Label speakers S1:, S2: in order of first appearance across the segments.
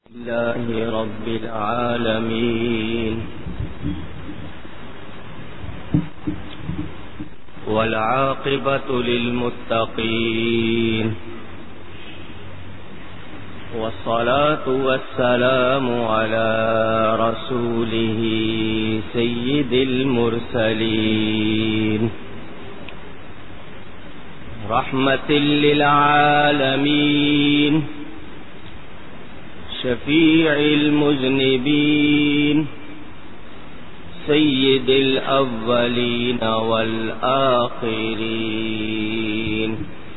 S1: لله رب العالمين والعاقبة للمتقين والصلاة والسلام على رسوله سيد المرسلين رحمة للعالمين شفيع المذنبين سيد الأولين والآخرين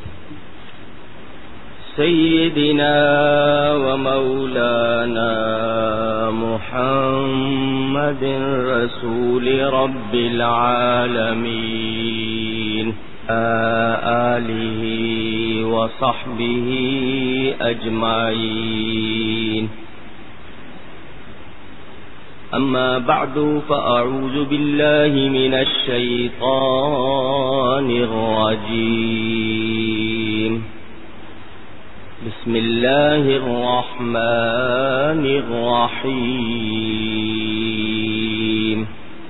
S1: سيدنا ومولانا محمد رسول رب العالمين آله وصحبه أجمعين أما بعد فأعوذ بالله من الشيطان الرجيم بسم الله الرحمن الرحيم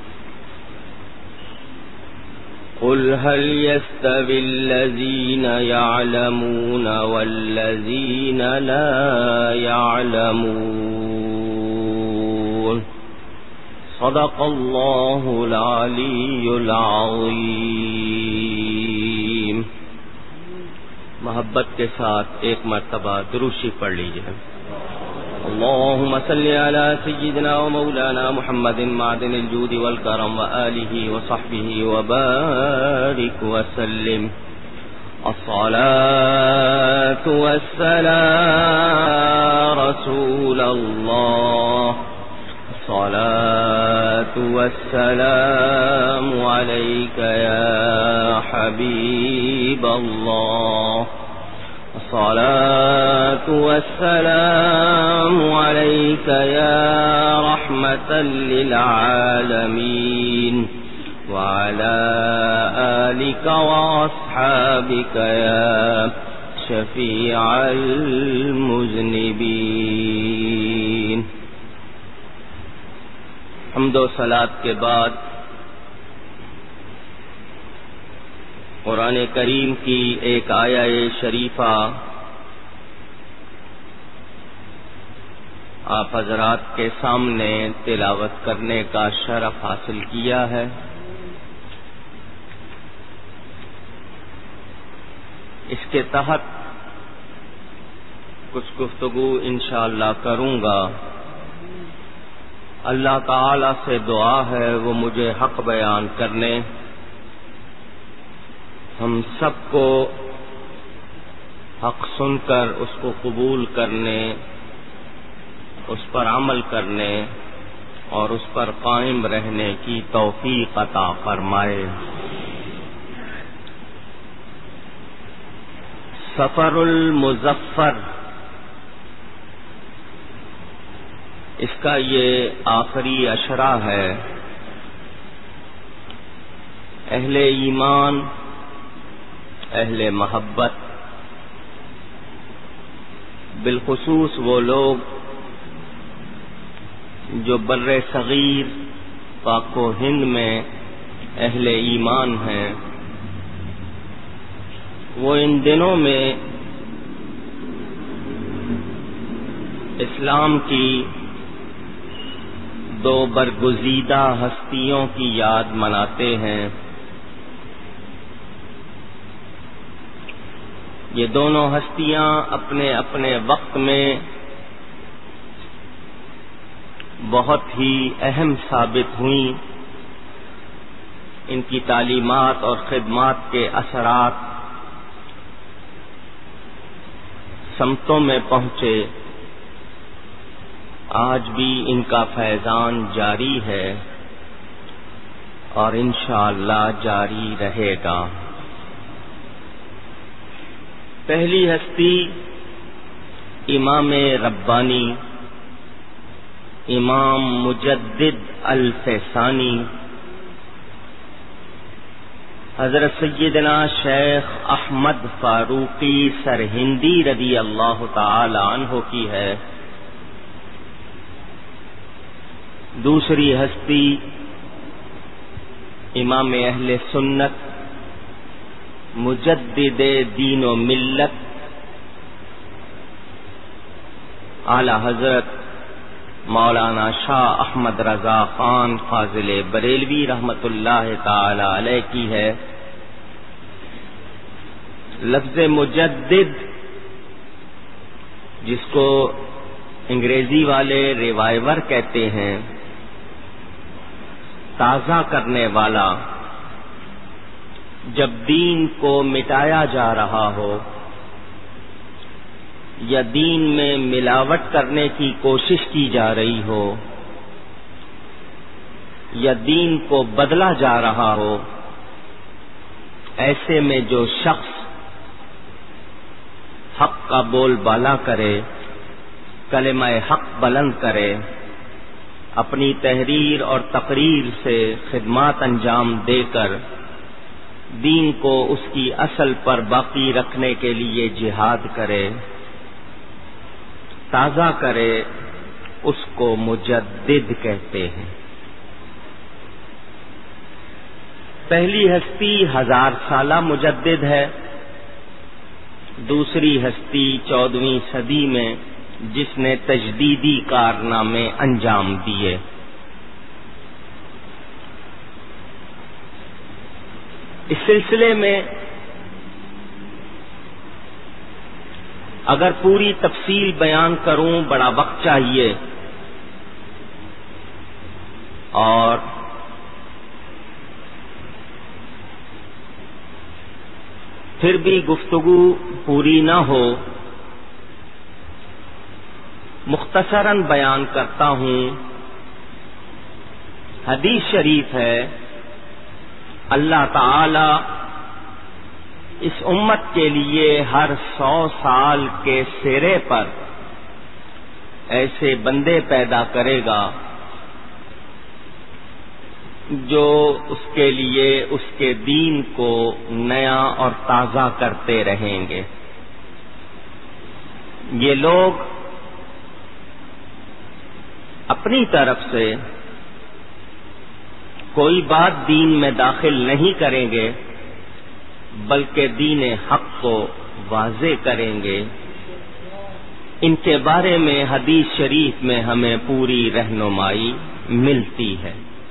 S1: قل هل يستوي الذين يعلمون والذين لا يعلمون صدق الله العلي العظيم. محبت کے ساتھ ایک مرتبہ درود شریف پڑھ لیجیے. اللهم صل على سيدنا ومولانا محمد معدن الجود والكرم وآله وصحبه وبارك وسلم. الصلاة والسلام رسول الله الصلاة والسلام عليك يا حبيب الله الصلاة والسلام عليك يا رحمة للعالمين وعلى آلك وأصحابك يا شفيع المذنبين. حمد و صلاۃ کے بعد قرآن کریم کی ایک آیہ شریفہ آپ حضرات کے سامنے تلاوت کرنے کا شرف حاصل کیا ہے. اس کے تحت کچھ گفتگو انشاءاللہ کروں گا. اللہ تعالی سے دعا ہے وہ مجھے حق بیان کرنے، ہم سب کو حق سن کر اس کو قبول کرنے، اس پر عمل کرنے اور اس پر قائم رہنے کی توفیق عطا فرمائے. سفر المظفر، اس کا یہ آخری اشرہ ہے. اہل ایمان، اہل محبت، بالخصوص وہ لوگ جو بر صغیر پاک و ہند میں اہل ایمان ہیں، وہ ان دنوں میں اسلام کی دو برگزیدہ ہستیوں کی یاد مناتے ہیں. یہ دونوں ہستیاں اپنے اپنے وقت میں بہت ہی اہم ثابت ہوئیں. ان کی تعلیمات اور خدمات کے اثرات سمتوں میں پہنچے. آج بھی ان کا فیضان جاری ہے اور انشاءاللہ جاری رہے گا. پہلی ہستی امام ربانی، امام مجدد الفسانی، حضرت سیدنا شیخ احمد فاروقی سرہندی رضی اللہ تعالی عنہ کی ہے. دوسری ہستی امام اہل سنت مجدد دین و ملت اعلی حضرت مولانا شاہ احمد رضا خان فاضل بریلوی رحمت اللہ تعالی علیہ کی ہے۔ لفظ مجدد، جس کو انگریزی والے ریوائیور کہتے ہیں، تازہ کرنے والا، جب دین کو مٹایا جا رہا ہو یا دین میں ملاوٹ کرنے کی کوشش کی جا رہی ہو یا دین کو بدلا جا رہا ہو، ایسے میں جو شخص حق کا بول بالا کرے، کلمہ حق بلند کرے، اپنی تحریر اور تقریر سے خدمات انجام دے کر دین کو اس کی اصل پر باقی رکھنے کے لیے جہاد کرے، تازہ کرے، اس کو مجدد کہتے ہیں۔ پہلی ہستی 1000 سالہ مجدد ہے، دوسری ہستی 14ویں صدی میں جس نے تجدیدی کارنامے انجام دیے۔ اس سلسلے میں اگر پوری تفصیل بیان کروں بڑا وقت چاہیے، اور پھر بھی گفتگو پوری نہ ہو، مختصراً بیان کرتا ہوں۔ حدیث شریف ہے، اللہ تعالی اس امت کے لیے ہر 100 سال کے سرے پر ایسے بندے پیدا کرے گا جو اس کے لیے اس کے دین کو نیا اور تازہ کرتے رہیں گے۔ یہ لوگ اپنی طرف سے کوئی بات دین میں داخل نہیں کریں گے، بلکہ دین حق کو واضح کریں گے۔ ان کے بارے میں حدیث شریف میں ہمیں پوری رہنمائی ملتی ہے۔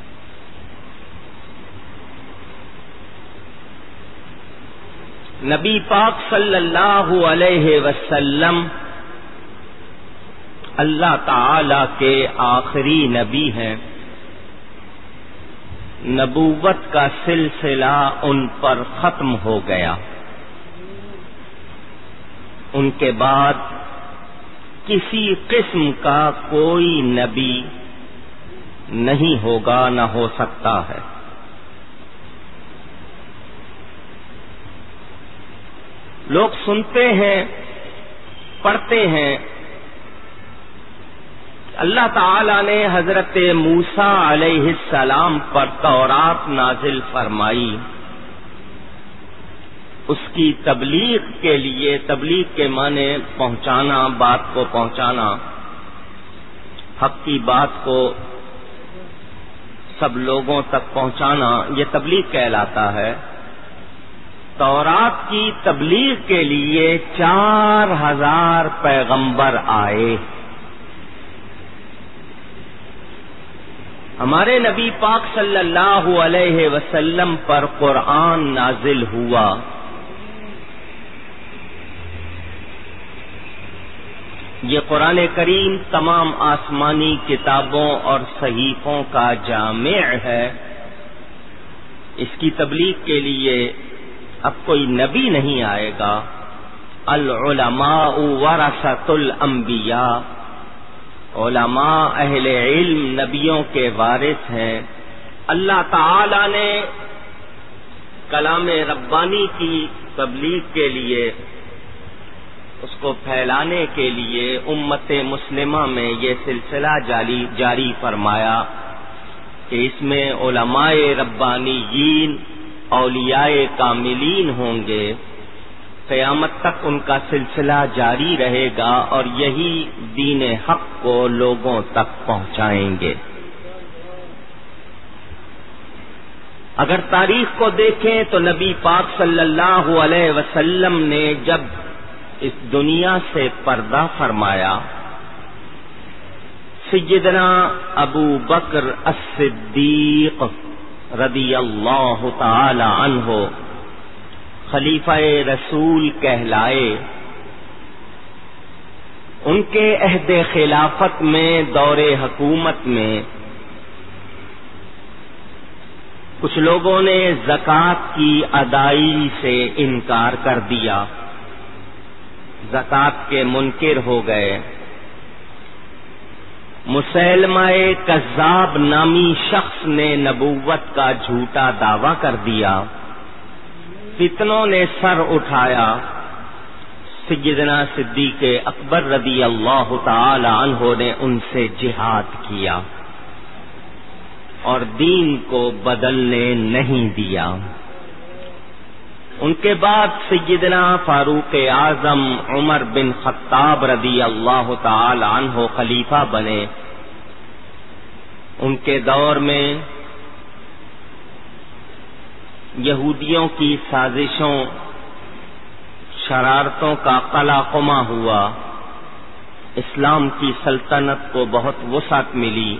S1: نبی پاک صلی اللہ علیہ وسلم اللہ تعالی کے آخری نبی ہیں، نبوت کا سلسلہ ان پر ختم ہو گیا۔ ان کے بعد کسی قسم کا کوئی نبی نہیں ہوگا، نہ ہو سکتا ہے۔ لوگ سنتے ہیں، پڑھتے ہیں، اللہ تعالی نے حضرت موسیٰ علیہ السلام پر تورات نازل فرمائی، اس کی تبلیغ کے لیے، تبلیغ کے معنی پہنچانا، بات کو پہنچانا، حق کی بات کو سب لوگوں تک پہنچانا، یہ تبلیغ کہلاتا ہے۔ تورات کی تبلیغ کے لیے 4000 پیغمبر آئے۔ ہمارے نبی پاک صلی اللہ علیہ وسلم پر قرآن نازل ہوا۔ یہ قرآن کریم تمام آسمانی کتابوں اور صحیفوں کا جامع ہے۔ اس کی تبلیغ کے لیے اب کوئی نبی نہیں آئے گا۔ العلماء ورثۃ الانبیاء، علماء اہل علم نبیوں کے وارث ہیں۔ اللہ تعالی نے کلام ربانی کی تبلیغ کے لیے، اس کو پھیلانے کے لیے امت مسلمہ میں یہ سلسلہ جاری فرمایا کہ اس میں علماء ربانیین، اولیاء کاملین ہوں گے، قیامت تک ان کا سلسلہ جاری رہے گا اور یہی دین حق کو لوگوں تک پہنچائیں گے۔ اگر تاریخ کو دیکھیں تو نبی پاک صلی اللہ علیہ وسلم نے جب اس دنیا سے پردہ فرمایا، سیدنا ابو بکر الصدیق رضی اللہ تعالی عنہ خلیفہ رسول کہلائے۔ ان کے عہد خلافت میں، دور حکومت میں، کچھ لوگوں نے زکوٰۃ کی ادائیگی سے انکار کر دیا، زکوٰۃ کے منکر ہو گئے۔ مسیلمہ کذاب نامی شخص نے نبوت کا جھوٹا دعویٰ کر دیا، فتنوں نے سر اٹھایا۔ سیدنا صدیق اکبر رضی اللہ تعالی عنہ نے ان سے جہاد کیا اور دین کو بدلنے نہیں دیا۔ ان کے بعد سیدنا فاروق اعظم عمر بن خطاب رضی اللہ تعالی عنہ خلیفہ بنے۔ ان کے دور میں یہودیوں کی سازشوں، شرارتوں کا قلاقمہ ہوا، اسلام کی سلطنت کو بہت وسعت ملی۔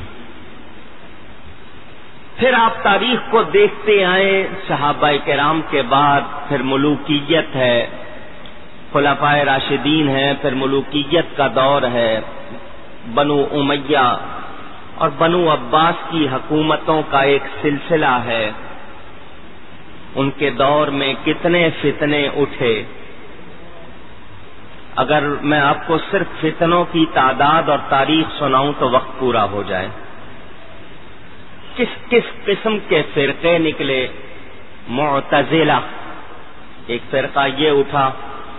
S1: پھر آپ تاریخ کو دیکھتے آئے، صحابہ کرام کے بعد پھر ملوکیت ہے، خلفائے راشدین ہیں، پھر ملوکیت کا دور ہے، بنو امیہ اور بنو عباس کی حکومتوں کا ایک سلسلہ ہے۔ ان کے دور میں کتنے فتنے اٹھے۔ اگر میں آپ کو صرف فتنوں کی تعداد اور تاریخ سناؤں تو وقت پورا ہو جائے۔ کس کس قسم کے فرقے نکلے۔ معتزلہ ایک فرقہ یہ اٹھا،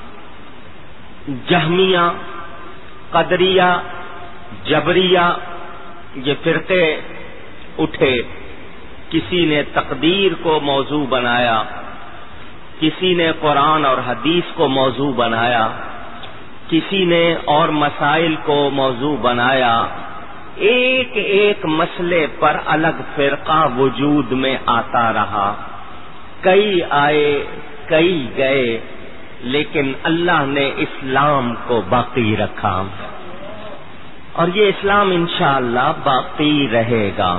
S1: جہمیہ، قدریہ، جبریہ، یہ فرقے اٹھے۔ کسی نے تقدیر کو موضوع بنایا، کسی نے قرآن اور حدیث کو موضوع بنایا، کسی نے اور مسائل کو موضوع بنایا۔ ایک ایک مسئلے پر الگ فرقہ وجود میں آتا رہا، کئی آئے کئی گئے، لیکن اللہ نے اسلام کو باقی رکھا اور یہ اسلام انشاءاللہ باقی رہے گا۔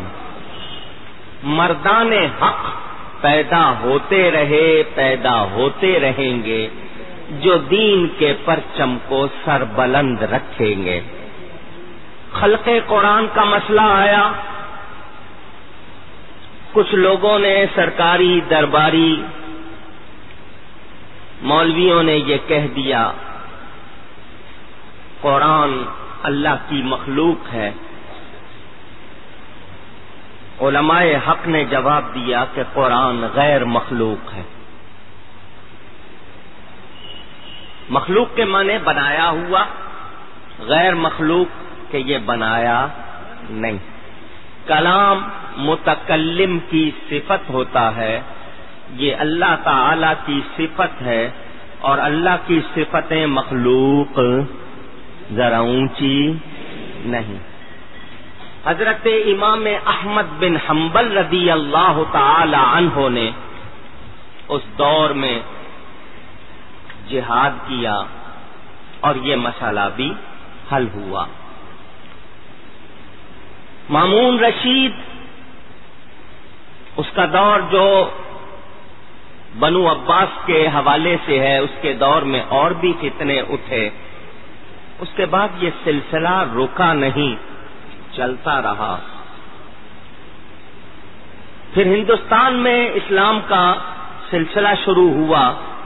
S1: مردان حق پیدا ہوتے رہے، پیدا ہوتے رہیں گے، جو دین کے پرچم کو سربلند رکھیں گے۔ خلق قرآن کا مسئلہ آیا، کچھ لوگوں نے، سرکاری درباری مولویوں نے یہ کہہ دیا قرآن اللہ کی مخلوق ہے۔ علماء حق نے جواب دیا کہ قرآن غیر مخلوق ہے۔ مخلوق کے معنی بنایا ہوا، غیر مخلوق کہ یہ بنایا نہیں۔ کلام متکلم کی صفت ہوتا ہے، یہ اللہ تعالی کی صفت ہے، اور اللہ کی صفتیں مخلوق ذرا اونچی نہیں۔ حضرت امام احمد بن حنبل رضی اللہ تعالی عنہ نے اس دور میں جہاد کیا اور یہ مسئلہ بھی حل ہوا۔ مامون رشید، اس کا دور جو بنو عباس کے حوالے سے ہے، اس کے دور میں اور بھی فتنے اٹھے۔ اس کے بعد یہ سلسلہ رکا نہیں، چلتا رہا۔ پھر ہندوستان میں اسلام کا سلسلہ شروع ہوا،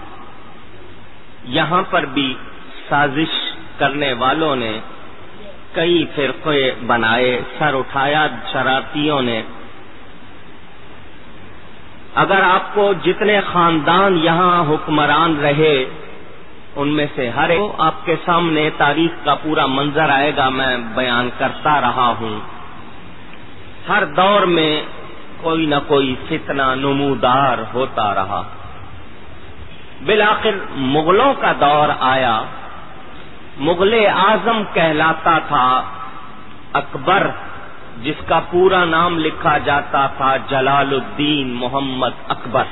S1: یہاں پر بھی سازش کرنے والوں نے کئی فرقے بنائے، سر اٹھایا شرارتیوں نے۔ اگر آپ کو جتنے خاندان یہاں حکمران رہے، ان میں سے ہر ایک آپ کے سامنے تاریخ کا پورا منظر آئے گا، میں بیان کرتا رہا ہوں۔ ہر دور میں کوئی نہ کوئی فتنہ نمودار ہوتا رہا۔ بالآخر مغلوں کا دور آیا۔ مغل اعظم کہلاتا تھا اکبر جس کا پورا نام لکھا جاتا تھا جلال الدین محمد اکبر.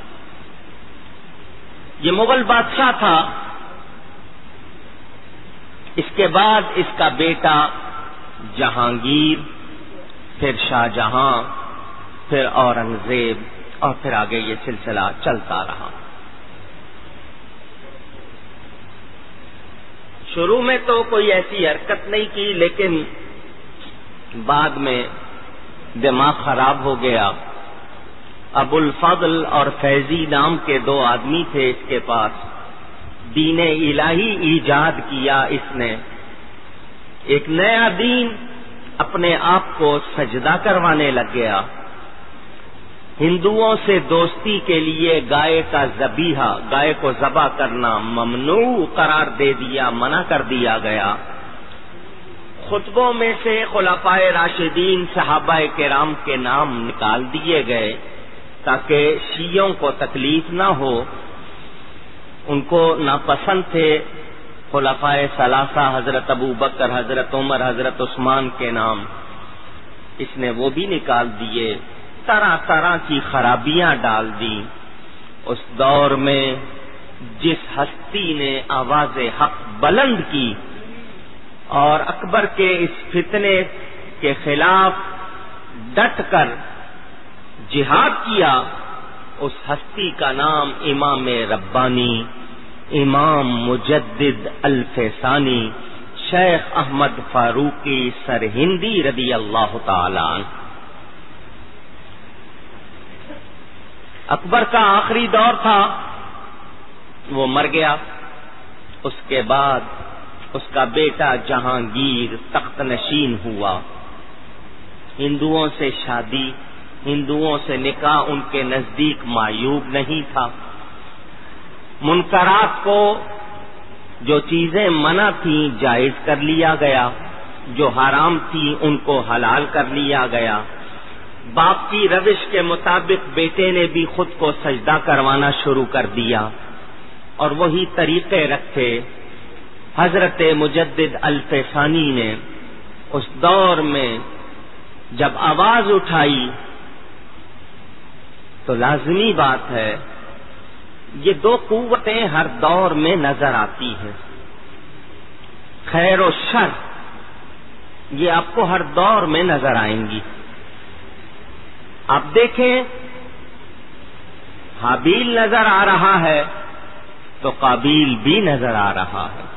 S1: یہ مغل بادشاہ تھا. اس کے بعد اس کا بیٹا جہانگیر، پھر شاہ جہاں، پھر اورنگزیب، اور پھر آگے یہ سلسلہ چلتا رہا. شروع میں تو کوئی ایسی حرکت نہیں کی، لیکن بعد میں دماغ خراب ہو گیا. ابو الفضل اور فیضی نام کے دو آدمی تھے اس کے پاس. دین الہی ایجاد کیا اس نے، ایک نیا دین، اپنے آپ کو سجدہ کروانے لگ گیا. ہندوؤں سے دوستی کے لیے گائے کا ذبیحہ، گائے کو ذبح کرنا ممنوع قرار دے دیا، منع کر دیا گیا. خطبوں میں سے خلفائے راشدین صحابہ کرام کے نام نکال دیے گئے تاکہ شیعوں کو تکلیف نہ ہو. ان کو ناپسند تھے خلفائے ثلاثہ، حضرت ابو بکر، حضرت عمر، حضرت عثمان کے نام. اس نے وہ بھی نکال دیے. طرح طرح کی خرابیاں ڈال دی. اس دور میں جس ہستی نے آواز حق بلند کی اور اکبر کے اس فتنے کے خلاف ڈٹ کر جہاد کیا، اس ہستی کا نام امام ربانی، امام مجدد الفسانی، شیخ احمد فاروقی سرہندی رضی اللہ تعالی عنہ. اکبر کا آخری دور تھا، وہ مر گیا. اس کے بعد اس کا بیٹا جہانگیر تخت نشین ہوا. ہندوؤں سے شادی، ہندوؤں سے نکاح ان کے نزدیک معیوب نہیں تھا. منکرات کو، جو چیزیں منع تھیں جائز کر لیا گیا، جو حرام تھی ان کو حلال کر لیا گیا. باپ کی روش کے مطابق بیٹے نے بھی خود کو سجدہ کروانا شروع کر دیا اور وہی طریقے رکھے. حضرت مجدد الفسانی نے اس دور میں جب آواز اٹھائی تو لازمی بات ہے، یہ دو قوتیں ہر دور میں نظر آتی ہیں، خیر و شر، یہ آپ کو ہر دور میں نظر آئیں گی. آپ دیکھیں، حابیل نظر آ رہا ہے تو قابیل بھی نظر آ رہا ہے.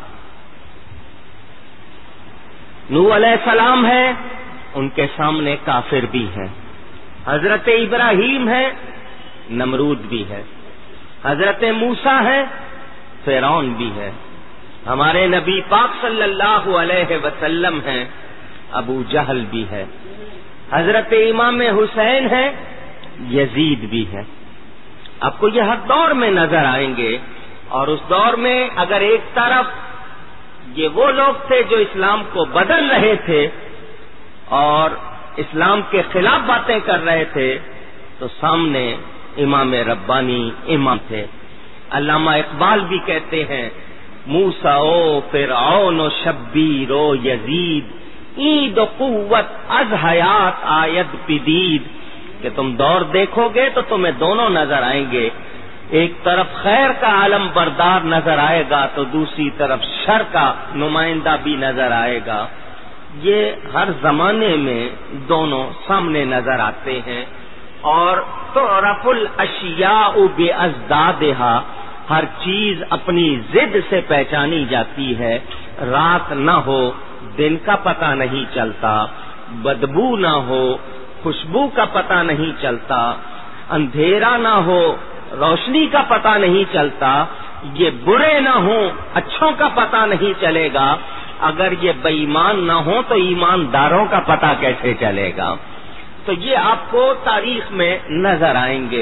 S1: نوح علیہ السلام ہے، ان کے سامنے کافر بھی ہے. حضرت ابراہیم ہے، نمرود بھی ہے. حضرت موسیٰ ہے، فرعون بھی ہے. ہمارے نبی پاک صلی اللہ علیہ وسلم ہیں، ابو جہل بھی ہے. حضرت امام حسین ہے، یزید بھی ہے. آپ کو یہ ہر دور میں نظر آئیں گے. اور اس دور میں اگر ایک طرف یہ وہ لوگ تھے جو اسلام کو بدل رہے تھے اور اسلام کے خلاف باتیں کر رہے تھے، تو سامنے امام ربانی امام تھے. علامہ اقبال بھی کہتے ہیں، موسیٰ و فرعون و شبیر و یزید، عید و قوت از حیات آید پدید. کہ تم دور دیکھو گے تو تمہیں دونوں نظر آئیں گے. ایک طرف خیر کا علم بردار نظر آئے گا تو دوسری طرف شر کا نمائندہ بھی نظر آئے گا. یہ ہر زمانے میں دونوں سامنے نظر آتے ہیں. اور تعرف الاشیاء بازدادہا، ہر چیز اپنی ضد سے پہچانی جاتی ہے. رات نہ ہو، دن کا پتہ نہیں چلتا. بدبو نہ ہو، خوشبو کا پتہ نہیں چلتا. اندھیرا نہ ہو، روشنی کا پتہ نہیں چلتا. یہ برے نہ ہوں، اچھوں کا پتہ نہیں چلے گا. اگر یہ بے ایمان نہ ہو تو ایمانداروں کا پتہ کیسے چلے گا؟ تو یہ آپ کو تاریخ میں نظر آئیں گے.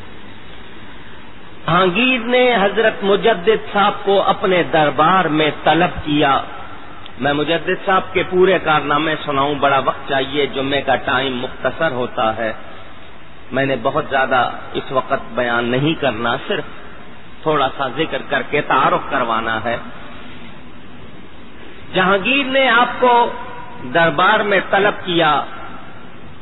S1: جہانگیر نے حضرت مجدد صاحب کو اپنے دربار میں طلب کیا. میں مجدد صاحب کے پورے کارنامے سناؤں، بڑا وقت چاہیے، جمعے کا ٹائم مختصر ہوتا ہے. میں نے بہت زیادہ اس وقت بیان نہیں کرنا، صرف تھوڑا سا ذکر کر کے تعارف کروانا ہے. جہانگیر نے آپ کو دربار میں طلب کیا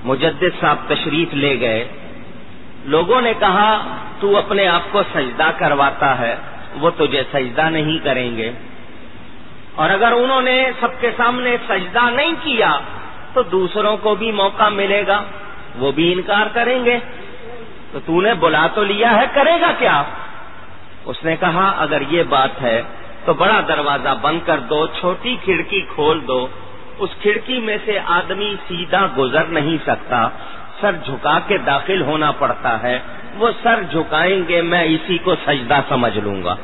S1: مجدد صاحب تشریف لے گئے. لوگوں نے کہا تو اپنے آپ کو سجدہ کرواتا ہے, وہ تجھے سجدہ نہیں کریں گے, اور اگر انہوں نے سب کے سامنے سجدہ نہیں کیا تو دوسروں کو بھی موقع ملے گا, وہ بھی انکار کریں گے, تو نے بلا تو لیا ہے, کرے گا کیا؟ اس نے کہا اگر یہ بات ہے تو بڑا دروازہ بند کر دو, چھوٹی کھڑکی کھول دو, اس کھڑکی میں سے آدمی سیدھا گزر نہیں سکتا, سر جھکا کے داخل ہونا پڑتا ہے, وہ سر جھکائیں گے, میں اسی کو سجدہ سمجھ لوں گا.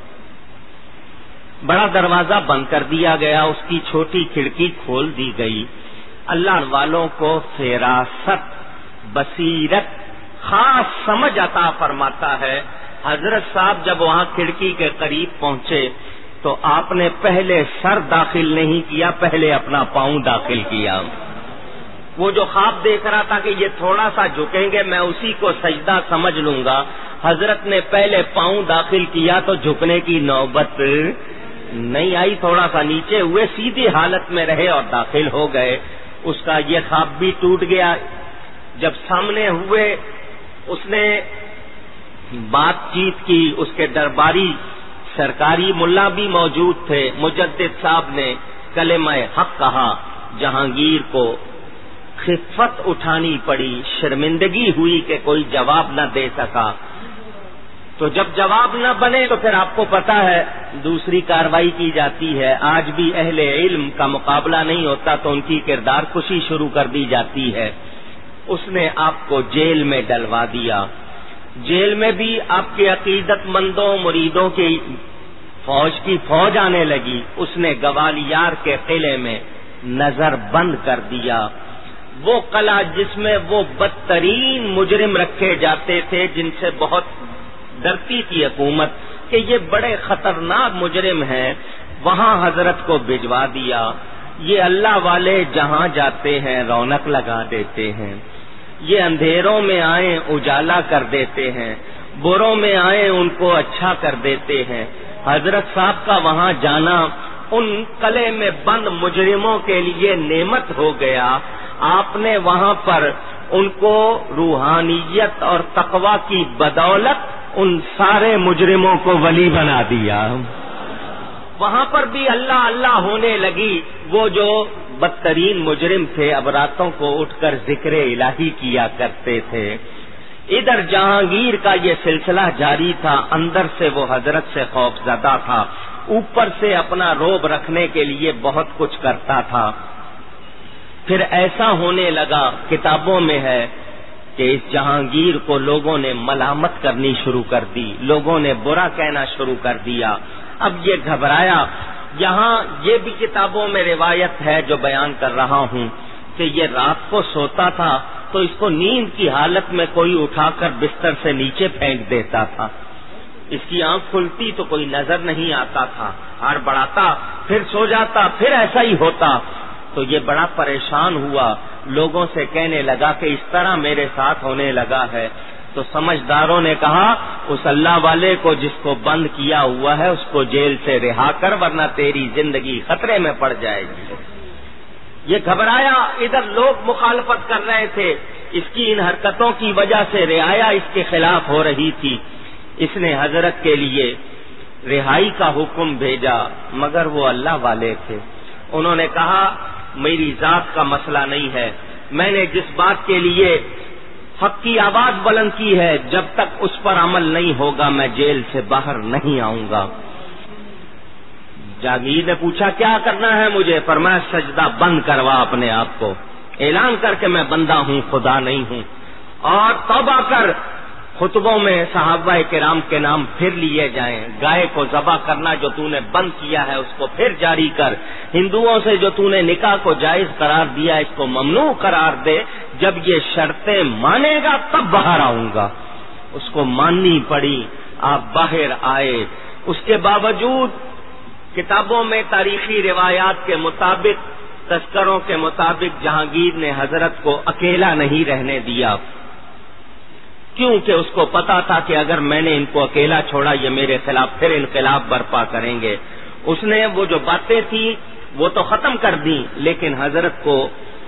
S1: بڑا دروازہ بند کر دیا گیا, اس کی چھوٹی کھڑکی کھول دی گئی. اللہ والوں کو فراست, بصیرت, خاص سمجھ عطا فرماتا ہے. حضرت صاحب جب وہاں کھڑکی کے قریب پہنچے تو آپ نے پہلے سر داخل نہیں کیا, پہلے اپنا پاؤں داخل کیا. وہ جو خواب دیکھ رہا تھا کہ یہ تھوڑا سا جھکیں گے میں اسی کو سجدہ سمجھ لوں گا, حضرت نے پہلے پاؤں داخل کیا تو جھکنے کی نوبت نہیں آئی, تھوڑا سا نیچے ہوئے, سیدھی حالت میں رہے اور داخل ہو گئے. اس کا یہ خواب بھی ٹوٹ گیا. جب سامنے ہوئے اس نے بات چیت کی, اس کے درباری سرکاری ملا بھی موجود تھے. مجدد صاحب نے کلمہ حق کہا, جہانگیر کو خفت اٹھانی پڑی, شرمندگی ہوئی کہ کوئی جواب نہ دے سکا. تو جب جواب نہ بنے تو پھر آپ کو پتا ہے دوسری کارروائی کی جاتی ہے. آج بھی اہل علم کا مقابلہ نہیں ہوتا تو ان کی کردار کشی شروع کر دی جاتی ہے. اس نے آپ کو جیل میں ڈلوا دیا. جیل میں بھی آپ کے عقیدت مندوں مریدوں کی فوج آنے لگی. اس نے گوالیار کے قلعے میں نظر بند کر دیا, وہ قلعہ جس میں وہ بدترین مجرم رکھے جاتے تھے جن سے بہت ڈرتی تھی حکومت کہ یہ بڑے خطرناک مجرم ہیں, وہاں حضرت کو بھجوا دیا. یہ اللہ والے جہاں جاتے ہیں رونق لگا دیتے ہیں, یہ اندھیروں میں آئیں اجالا کر دیتے ہیں, بروں میں آئیں ان کو اچھا کر دیتے ہیں. حضرت صاحب کا وہاں جانا ان قلعے میں بند مجرموں کے لیے نعمت ہو گیا. آپ نے وہاں پر ان کو روحانیت اور تقوی کی بدولت ان سارے مجرموں کو ولی بنا دیا. وہاں پر بھی اللہ اللہ ہونے لگی. وہ جو بدترین مجرم تھے اب راتوں کو اٹھ کر ذکر الہی کیا کرتے تھے. ادھر جہانگیر کا یہ سلسلہ جاری تھا, اندر سے وہ حضرت سے خوف زدہ تھا, اوپر سے اپنا روب رکھنے کے لیے بہت کچھ کرتا تھا. پھر ایسا ہونے لگا, کتابوں میں ہے کہ اس جہانگیر کو لوگوں نے ملامت کرنی شروع کر دی, لوگوں نے برا کہنا شروع کر دیا. اب یہ گھبرایا. یہاں یہ بھی کتابوں میں روایت ہے جو بیان کر رہا ہوں کہ یہ رات کو سوتا تھا تو اس کو نیند کی حالت میں کوئی اٹھا کر بستر سے نیچے پھینک دیتا تھا. اس کی آنکھ کھلتی تو کوئی نظر نہیں آتا تھا, ہڑبڑاتا, پھر سو جاتا, پھر ایسا ہی ہوتا. تو یہ بڑا پریشان ہوا, لوگوں سے کہنے لگا کہ اس طرح میرے ساتھ ہونے لگا ہے. تو سمجھداروں نے کہا اس اللہ والے کو جس کو بند کیا ہوا ہے اس کو جیل سے رہا کر, ورنہ تیری زندگی خطرے میں پڑ جائے گی. یہ گھبرایا. ادھر لوگ مخالفت کر رہے تھے, اس کی ان حرکتوں کی وجہ سے رعایا اس کے خلاف ہو رہی تھی. اس نے حضرت کے لیے رہائی کا حکم بھیجا, مگر وہ اللہ والے تھے. انہوں نے کہا میری ذات کا مسئلہ نہیں ہے, میں نے جس بات کے لیے حق کی آواز بلند کی ہے جب تک اس پر عمل نہیں ہوگا میں جیل سے باہر نہیں آؤں گا. جہانگیر نے پوچھا کیا کرنا ہے مجھے؟ فرمایا سجدہ بند کروا اپنے آپ کو, اعلان کر کے میں بندہ ہوں خدا نہیں ہوں, اور توبہ کر. خطبوں میں صحابہ کرام کے نام پھر لیے جائیں. گائے کو ذبح کرنا جو تو نے بند کیا ہے اس کو پھر جاری کر. ہندوؤں سے جو تو نے نکاح کو جائز قرار دیا اس کو ممنوع قرار دے. جب یہ شرطیں مانے گا تب باہر آؤں گا. اس کو ماننی پڑی, آپ باہر آئے. اس کے باوجود کتابوں میں تاریخی روایات کے مطابق, تذکروں کے مطابق جہانگیر نے حضرت کو اکیلا نہیں رہنے دیا, کیونکہ اس کو پتا تھا کہ اگر میں نے ان کو اکیلا چھوڑا یہ میرے خلاف پھر انقلاب برپا کریں گے. اس نے وہ جو باتیں تھیں وہ تو ختم کر دیں, لیکن حضرت کو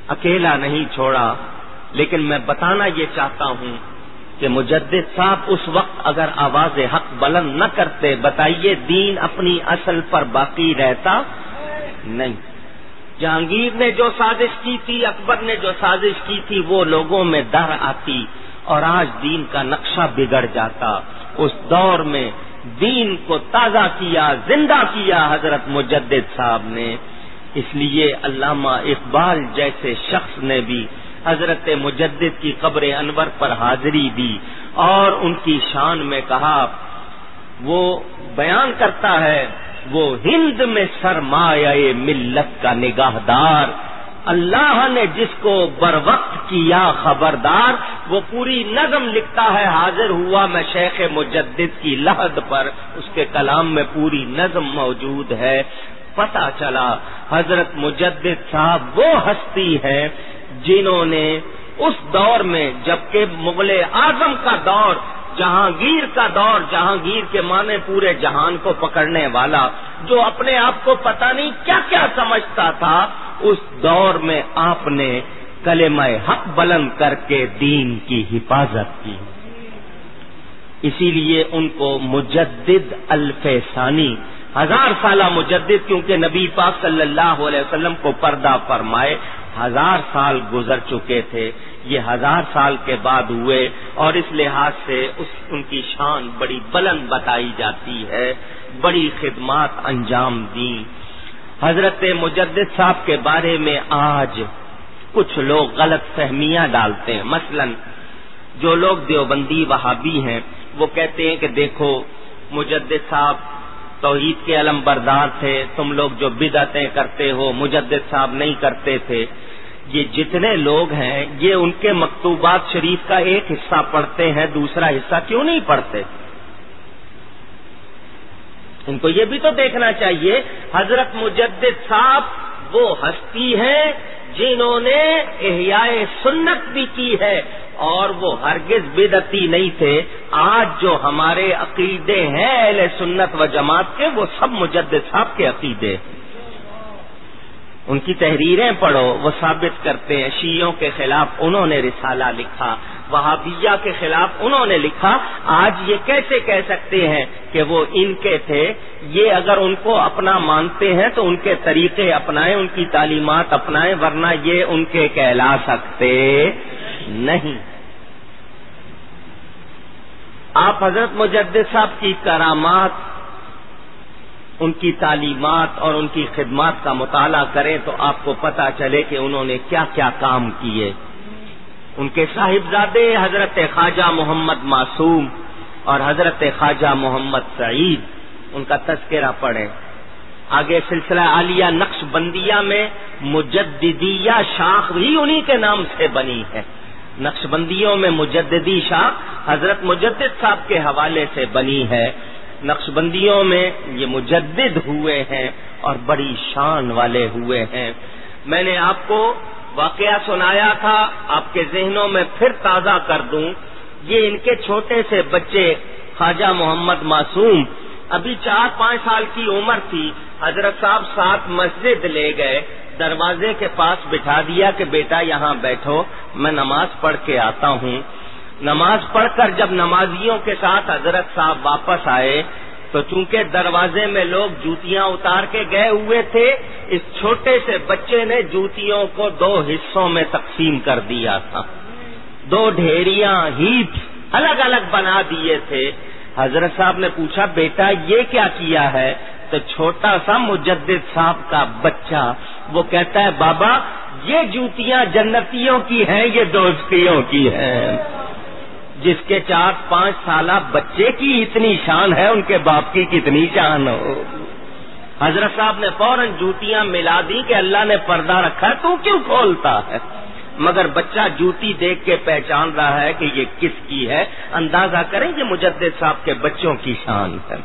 S1: اکیلا نہیں چھوڑا، لیکن میں بتانا یہ چاہتا ہوں کہ مجدد صاحب اس وقت اگر آواز حق بلند نہ کرتے، بتائیے دین اپنی اصل پر باقی رہتا نہیں۔ جہانگیر نے جو سازش کی تھی، اکبر نے جو سازش کی تھی، وہ لوگوں میں در آتی اور آج دین کا نقشہ بگڑ جاتا۔ اس دور میں دین کو تازہ کیا، زندہ کیا حضرت مجدد صاحب نے۔ اس لیے علامہ اقبال جیسے شخص نے بھی حضرت مجدد کی قبر انور پر حاضری دی اور ان کی شان میں کہا، وہ بیان کرتا ہے، وہ ہند میں سرمایہ ملت کا نگہدار، اللہ نے جس کو بر وقت کیا خبردار، وہ پوری نظم لکھتا ہے، حاضر ہوا میں شیخ مجدد کی لحد پر، اس کے کلام میں پوری نظم موجود ہے۔ پتہ چلا حضرت مجدد صاحب وہ ہستی ہے جنہوں نے اس دور میں، جبکہ مغل اعظم کا دور، جہانگیر کا دور، جہانگیر کے معنی پورے جہان کو پکڑنے والا، جو اپنے آپ کو پتہ نہیں کیا کیا سمجھتا تھا، اس دور میں آپ نے کلمہ حق بلند کر کے دین کی حفاظت کی۔ اسی لیے ان کو مجدد الف ثانی، 1000 سالہ مجدد، کیونکہ نبی پاک صلی اللہ علیہ وسلم کو پردہ فرمائے 1000 سال گزر چکے تھے، یہ 1000 سال کے بعد ہوئے، اور اس لحاظ سے ان کی شان بڑی بلند بتائی جاتی ہے، بڑی خدمات انجام دی۔ حضرت مجدد صاحب کے بارے میں آج کچھ لوگ غلط فہمیاں ڈالتے ہیں۔ مثلا جو لوگ دیوبندی وہابی ہیں، وہ کہتے ہیں کہ دیکھو مجدد صاحب توحید کے علم بردار تھے، تم لوگ جو بدعتیں کرتے ہو مجدد صاحب نہیں کرتے تھے۔ یہ جتنے لوگ ہیں یہ ان کے مکتوبات شریف کا ایک حصہ پڑھتے ہیں، دوسرا حصہ کیوں نہیں پڑھتے؟ ان کو یہ بھی تو دیکھنا چاہیے۔ حضرت مجدد صاحب وہ ہستی ہیں جنہوں نے احیاء سنت بھی کی ہے، اور وہ ہرگز بدعتی نہیں تھے۔ آج جو ہمارے عقیدے ہیں اہل سنت و جماعت کے، وہ سب مجدد صاحب کے عقیدے۔ ان کی تحریریں پڑھو، وہ ثابت کرتے ہیں۔ شیعوں کے خلاف انہوں نے رسالہ لکھا، وہابیہ کے خلاف انہوں نے لکھا۔ آج یہ کیسے کہہ سکتے ہیں کہ وہ ان کے تھے؟ یہ اگر ان کو اپنا مانتے ہیں تو ان کے طریقے اپنائیں، ان کی تعلیمات اپنائیں، ورنہ یہ ان کے کہلا سکتے نہیں۔ آپ حضرت مجدد صاحب کی کرامات، ان کی تعلیمات اور ان کی خدمات کا مطالعہ کریں تو آپ کو پتہ چلے کہ انہوں نے کیا کیا کام کیے۔ ان کے صاحبزادے حضرت خواجہ محمد معصوم اور حضرت خواجہ محمد سعید، ان کا تذکرہ پڑھیں۔ آگے سلسلہ عالیہ نقش بندیہ میں مجددیہ شاخ بھی انہی کے نام سے بنی ہے۔ نقش بندیوں میں مجددی شاخ حضرت مجدد صاحب کے حوالے سے بنی ہے۔ نقش بندیوں میں یہ مجدد ہوئے ہیں اور بڑی شان والے ہوئے ہیں۔ میں نے آپ کو واقعہ سنایا تھا، آپ کے ذہنوں میں پھر تازہ کر دوں۔ یہ ان کے چھوٹے سے بچے خواجہ محمد معصوم، ابھی 4-5 سال کی عمر تھی، حضرت صاحب ساتھ مسجد لے گئے، دروازے کے پاس بٹھا دیا کہ بیٹا یہاں بیٹھو، میں نماز پڑھ کے آتا ہوں۔ نماز پڑھ کر جب نمازیوں کے ساتھ حضرت صاحب واپس آئے تو چونکہ دروازے میں لوگ جوتیاں اتار کے گئے ہوئے تھے، اس چھوٹے سے بچے نے جوتیوں کو 2 حصوں میں تقسیم کر دیا تھا، 2 ڈھیریاں ہیپس الگ الگ بنا دیے تھے۔ حضرت صاحب نے پوچھا بیٹا یہ کیا کیا ہے؟ تو چھوٹا سا مجدد صاحب کا بچہ وہ کہتا ہے بابا یہ جوتیاں جنتیوں کی ہیں، یہ دوستیوں کی ہیں۔ جس کے 4-5 سالہ بچے کی اتنی شان ہے، ان کے باپ کی کتنی شان ہو۔ حضرت صاحب نے فوراً جوتیاں ملا دی کہ اللہ نے پردہ رکھا ہے، تو کیوں کھولتا ہے؟ مگر بچہ جوتی دیکھ کے پہچان رہا ہے کہ یہ کس کی ہے۔ اندازہ کریں یہ مجدد صاحب کے بچوں کی شان ہے۔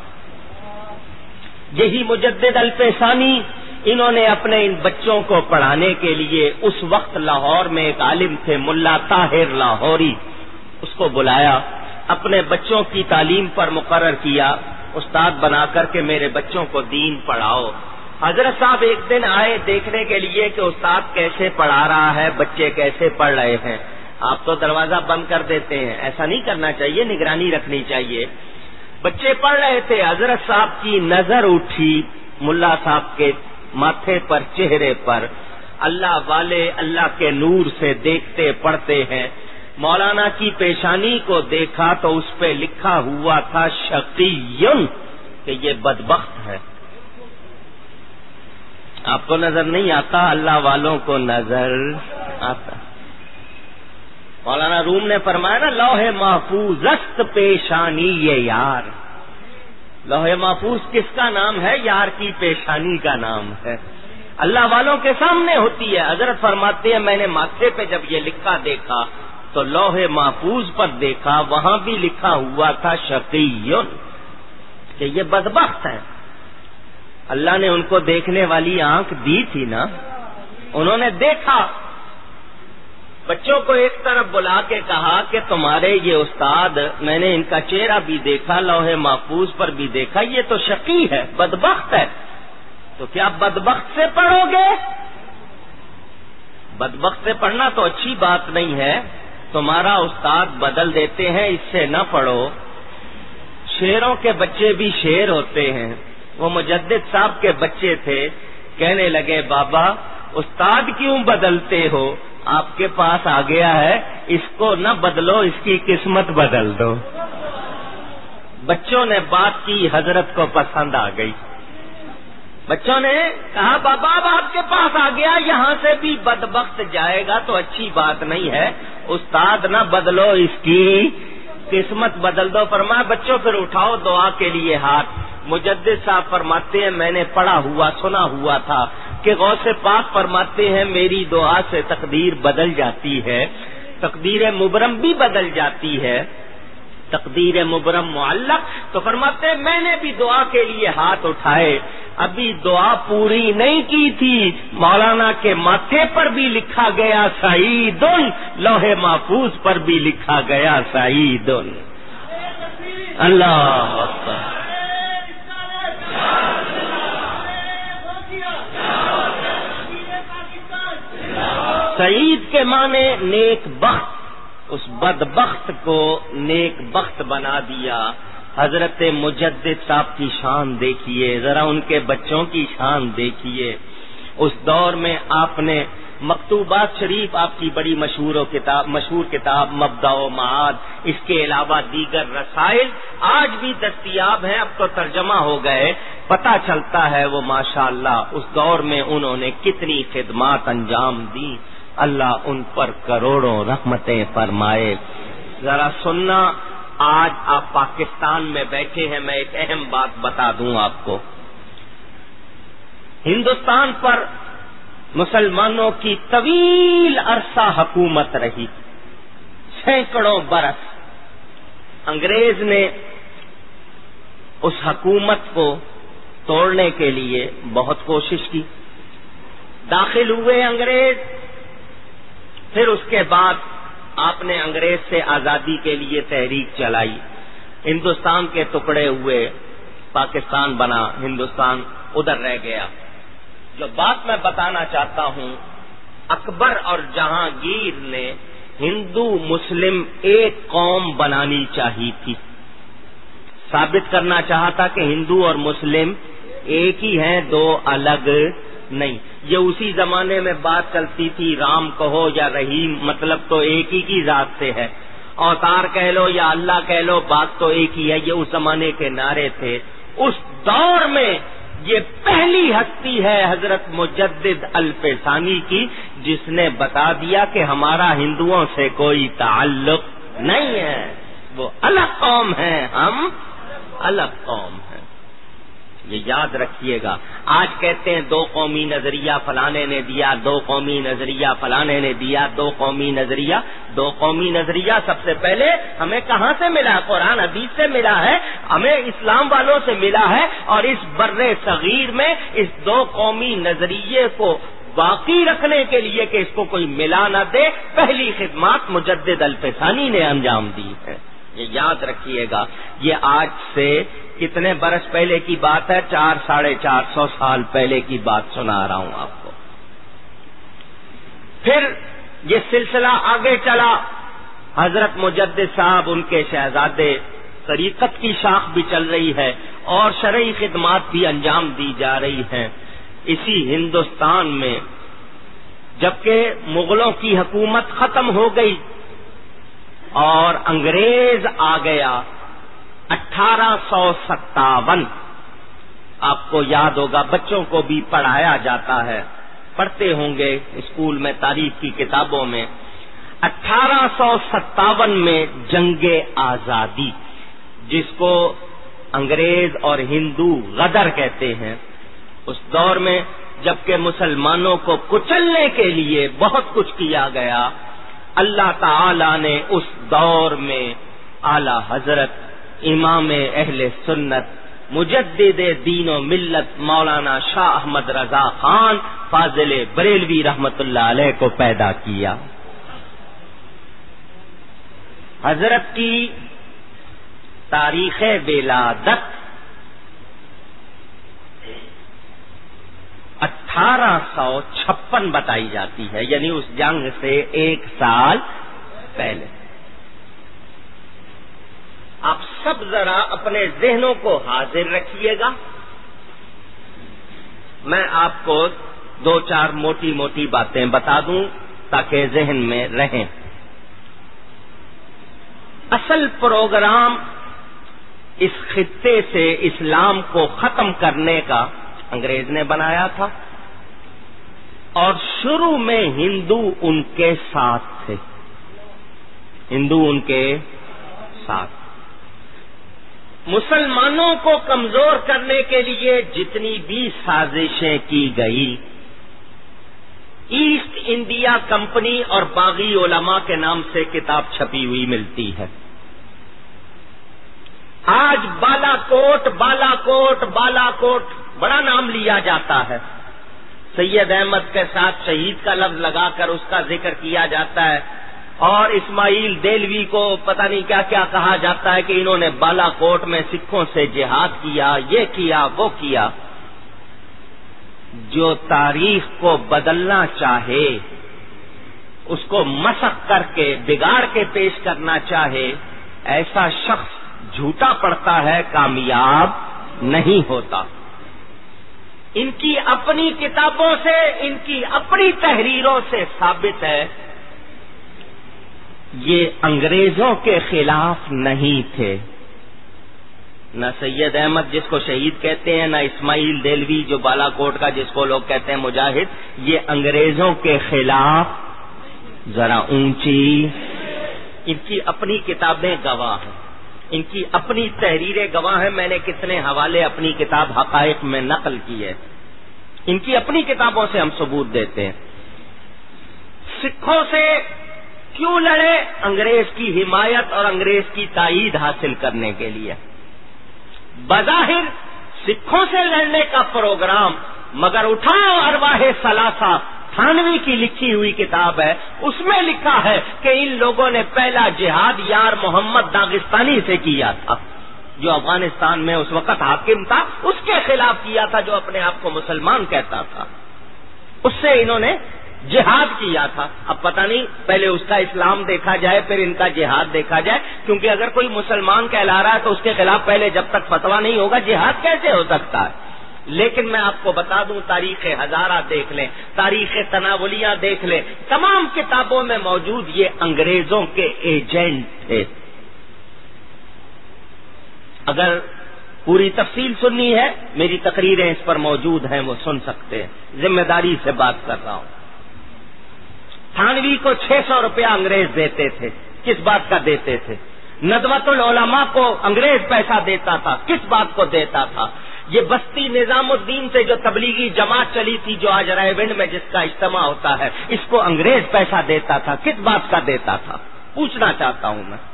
S1: یہی مجدد الف ثانی، انہوں نے اپنے ان بچوں کو پڑھانے کے لیے اس وقت لاہور میں ایک عالم تھے ملا طاہر لاہوری، اس کو بلایا، اپنے بچوں کی تعلیم پر مقرر کیا، استاد بنا کر کے میرے بچوں کو دین پڑھاؤ۔ حضرت صاحب ایک دن آئے دیکھنے کے لیے کہ استاد کیسے پڑھا رہا ہے، بچے کیسے پڑھ رہے ہیں۔ آپ تو دروازہ بند کر دیتے ہیں، ایسا نہیں کرنا چاہیے، نگرانی رکھنی چاہیے۔ بچے پڑھ رہے تھے، حضرت صاحب کی نظر اٹھی ملا صاحب کے ماتھے پر، چہرے پر۔ اللہ والے اللہ کے نور سے دیکھتے پڑھتے ہیں۔ مولانا کی پیشانی کو دیکھا تو اس پہ لکھا ہوا تھا شقیٌ، کہ یہ بدبخت ہے۔ آپ کو نظر نہیں آتا، اللہ والوں کو نظر آتا۔ مولانا روم نے فرمایا نا، لوح محفوظ است پیشانی یہ یار۔ لوح محفوظ کس کا نام ہے؟ یار کی پیشانی کا نام ہے، اللہ والوں کے سامنے ہوتی ہے۔ حضرت فرماتے ہیں میں نے ماتھے پہ جب یہ لکھا دیکھا تو لوح محفوظ پر دیکھا، وہاں بھی لکھا ہوا تھا شقیٌ، کہ یہ بدبخت ہے۔ اللہ نے ان کو دیکھنے والی آنکھ دی تھی نا، انہوں نے دیکھا۔ بچوں کو ایک طرف بلا کے کہا کہ تمہارے یہ استاد، میں نے ان کا چہرہ بھی دیکھا، لوح محفوظ پر بھی دیکھا، یہ تو شقی ہے، بدبخت ہے، تو کیا بدبخت سے پڑھو گے؟ بدبخت سے پڑھنا تو اچھی بات نہیں ہے، تمہارا استاد بدل دیتے ہیں، اس سے نہ پڑھو۔ شیروں کے بچے بھی شیر ہوتے ہیں۔ وہ مجدد صاحب کے بچے تھے، کہنے لگے بابا استاد کیوں بدلتے ہو؟ آپ کے پاس آ گیا ہے، اس کو نہ بدلو، اس کی قسمت بدل دو۔ بچوں نے بات کی، حضرت کو پسند آ گئی۔ بچوں نے کہا بابا اب آپ کے پاس آ گیا، یہاں سے بھی بدبخت جائے گا تو اچھی بات نہیں ہے، استاد نہ بدلو، اس کی قسمت بدل دو۔ فرمایا بچوں پھر اٹھاؤ دعا کے لیے ہاتھ۔ مجدد صاحب فرماتے ہیں میں نے پڑھا ہوا سنا ہوا تھا کہ غوث پاک فرماتے ہیں میری دعا سے تقدیر بدل جاتی ہے، تقدیر مبرم بھی بدل جاتی ہے، تقدیر مبرم معلق۔ تو فرماتے ہیں میں نے بھی دعا کے لیے ہاتھ اٹھائے، ابھی دعا پوری نہیں کی تھی، مولانا کے ماتھے پر بھی لکھا گیا سعید، لوح محفوظ پر بھی لکھا گیا سعید۔ اللہ اکبر۔ سعید کے معنی نیک بخت، اس بدبخت کو نیک بخت بنا دیا۔ حضرت مجدد صاحب کی شان دیکھیے، ذرا ان کے بچوں کی شان دیکھیے۔ اس دور میں آپ نے مکتوبات شریف، آپ کی بڑی مشہور کتاب مبدأ و معاد، اس کے علاوہ دیگر رسائل آج بھی دستیاب ہیں، اب تو ترجمہ ہو گئے، پتہ چلتا ہے وہ ماشاءاللہ اس دور میں انہوں نے کتنی خدمات انجام دی۔ اللہ ان پر کروڑوں رحمتیں فرمائے۔ ذرا سننا، آج آپ پاکستان میں بیٹھے ہیں، میں ایک اہم بات بتا دوں آپ کو۔ ہندوستان پر مسلمانوں کی طویل عرصہ حکومت رہی، سینکڑوں برس۔ انگریز نے اس حکومت کو توڑنے کے لیے بہت کوشش کی، داخل ہوئے انگریز، پھر اس کے بعد آپ نے انگریز سے آزادی کے لیے تحریک چلائی، ہندوستان کے ٹکڑے ہوئے، پاکستان بنا، ہندوستان ادھر رہ گیا۔ جو بات میں بتانا چاہتا ہوں، اکبر اور جہانگیر نے ہندو مسلم ایک قوم بنانی چاہی تھی، ثابت کرنا چاہا تھا کہ ہندو اور مسلم ایک ہی ہیں، دو الگ نہیں۔ یہ اسی زمانے میں بات چلتی تھی، رام کہو یا رحیم، مطلب تو ایک ہی کی ذات سے ہے، اوتار کہہ لو یا اللہ کہہ لو، بات تو ایک ہی ہے، یہ اس زمانے کے نعرے تھے۔ اس دور میں یہ پہلی ہستی ہے حضرت مجدد الفسانی کی، جس نے بتا دیا کہ ہمارا ہندوؤں سے کوئی تعلق نہیں ہے، وہ الگ قوم ہے، ہم الگ قوم ہیں۔ یہ یاد رکھیے گا۔ آج کہتے ہیں دو قومی نظریہ فلانے نے دیا، دو قومی نظریہ فلانے نے دیا، دو قومی نظریہ۔ دو قومی نظریہ سب سے پہلے ہمیں کہاں سے ملا؟ قرآن حدیث سے ملا ہے، ہمیں اسلام والوں سے ملا ہے، اور اس بر صغیر میں اس دو قومی نظریے کو باقی رکھنے کے لیے کہ اس کو کوئی ملا نہ دے، پہلی خدمات مجدد الفسانی نے انجام دی ہے۔ یہ یاد رکھیے گا، یہ آج سے کتنے برس پہلے کی بات ہے؟ 400-450 سال پہلے کی بات سنا رہا ہوں آپ کو۔ پھر یہ سلسلہ آگے چلا، حضرت مجدد صاحب، ان کے شہزادے، طریقت کی شاخ بھی چل رہی ہے اور شرعی خدمات بھی انجام دی جا رہی ہیں اسی ہندوستان میں۔ جبکہ مغلوں کی حکومت ختم ہو گئی اور انگریز آ گیا 1857۔ آپ کو یاد ہوگا، بچوں کو بھی پڑھایا جاتا ہے، پڑھتے ہوں گے اسکول میں تاریخ کی کتابوں میں۔ 1857 میں جنگ آزادی، جس کو انگریز اور ہندو غدر کہتے ہیں، اس دور میں جبکہ مسلمانوں کو کچلنے کے لیے بہت کچھ کیا گیا، اللہ تعالی نے اس دور میں اعلی حضرت امام اہل سنت مجدد دین و ملت مولانا شاہ احمد رضا خان فاضل بریلوی رحمت اللہ علیہ کو پیدا کیا۔ حضرت کی تاریخ ولادت 1856 بتائی جاتی ہے، یعنی اس جنگ سے 1 سال پہلے۔ آپ سب ذرا اپنے ذہنوں کو حاضر رکھیے گا، میں آپ کو 2-4 موٹی موٹی باتیں بتا دوں تاکہ ذہن میں رہیں۔ اصل پروگرام اس خطے سے اسلام کو ختم کرنے کا انگریز نے بنایا تھا، اور شروع میں ہندو ان کے ساتھ تھے، ہندو ان کے ساتھ۔ مسلمانوں کو کمزور کرنے کے لیے جتنی بھی سازشیں کی گئی، ایسٹ انڈیا کمپنی اور باغی علماء کے نام سے کتاب چھپی ہوئی ملتی ہے۔ آج بالا کوٹ بالا کوٹ بالا کوٹ بڑا نام لیا جاتا ہے، سید احمد کے ساتھ شہید کا لفظ لگا کر اس کا ذکر کیا جاتا ہے، اور اسماعیل دہلوی کو پتہ نہیں کیا کیا کہا جاتا ہے کہ انہوں نے بالا کوٹ میں سکھوں سے جہاد کیا، یہ کیا وہ کیا۔ جو تاریخ کو بدلنا چاہے، اس کو مسخ کر کے بگاڑ کے پیش کرنا چاہے، ایسا شخص جھوٹا پڑتا ہے، کامیاب نہیں ہوتا۔ ان کی اپنی کتابوں سے، ان کی اپنی تحریروں سے ثابت ہے یہ انگریزوں کے خلاف نہیں تھے، نہ سید احمد جس کو شہید کہتے ہیں، نہ اسماعیل دہلوی جو بالا کوٹ کا جس کو لوگ کہتے ہیں مجاہد، یہ انگریزوں کے خلاف ذرا اونچی۔ ان کی اپنی کتابیں گواہ ہیں، ان کی اپنی تحریریں گواہ ہیں، میں نے کتنے حوالے اپنی کتاب حقائق میں نقل کیے، ان کی اپنی کتابوں سے ہم ثبوت دیتے ہیں۔ سکھوں سے کیوں لڑے؟ انگریز کی حمایت اور انگریز کی تائید حاصل کرنے کے لیے۔ بظاہر سکھوں سے لڑنے کا پروگرام، مگر اٹھاؤ ارواح ثلاثہ تھانوی کی لکھی ہوئی کتاب ہے، اس میں لکھا ہے کہ ان لوگوں نے پہلا جہاد یار محمد داغستانی سے کیا تھا، جو افغانستان میں اس وقت حاکم تھا، اس کے خلاف کیا تھا، جو اپنے آپ کو مسلمان کہتا تھا، اس سے انہوں نے جہاد کیا تھا۔ اب پتہ نہیں پہلے اس کا اسلام دیکھا جائے پھر ان کا جہاد دیکھا جائے، کیونکہ اگر کوئی مسلمان کہلا رہا ہے تو اس کے خلاف پہلے جب تک فتویٰ نہیں ہوگا جہاد کیسے ہو سکتا ہے؟ لیکن میں آپ کو بتا دوں، تاریخ ہزارہ دیکھ لیں، تاریخ تناولیاں دیکھ لیں، تمام کتابوں میں موجود یہ انگریزوں کے ایجنٹ تھے۔ اگر پوری تفصیل سننی ہے، میری تقریریں اس پر موجود ہیں، وہ سن سکتے ہیں، ذمہ داری سے بات کر رہا ہوں۔ تھانوی کو 600 روپیہ انگریز دیتے تھے، کس بات کا دیتے تھے؟ ندوۃ العلماء کو انگریز پیسہ دیتا تھا، کس بات کو دیتا تھا؟ یہ بستی نظام الدین سے جو تبلیغی جماعت چلی تھی، جو آج رائے ونڈ میں جس کا اجتماع ہوتا ہے، اس کو انگریز پیسہ دیتا تھا، کس بات کا دیتا تھا؟ پوچھنا چاہتا ہوں میں۔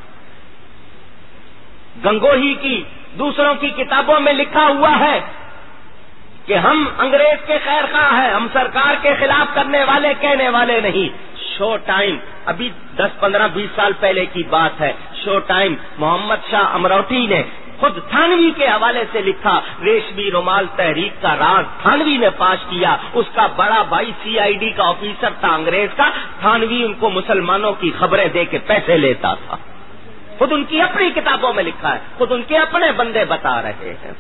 S1: گنگوہی کی دوسروں کی کتابوں میں لکھا ہوا ہے کہ ہم انگریز کے خیر خواہ ہیں، ہم سرکار کے خلاف کرنے والے کہنے والے نہیں۔ شو ٹائم، ابھی 10 15 20 سال پہلے کی بات ہے، شو ٹائم محمد شاہ امروٹی نے خود تھانوی کے حوالے سے لکھا، ریشمی رومال تحریک کا راز تھانوی نے پاش کیا، اس کا بڑا بھائی CID کا آفیسر تھا انگریز کا، تھانوی ان کو مسلمانوں کی خبریں دے کے پیسے لیتا تھا، خود ان کی اپنی کتابوں میں لکھا ہے، خود ان کے اپنے بندے بتا رہے ہیں۔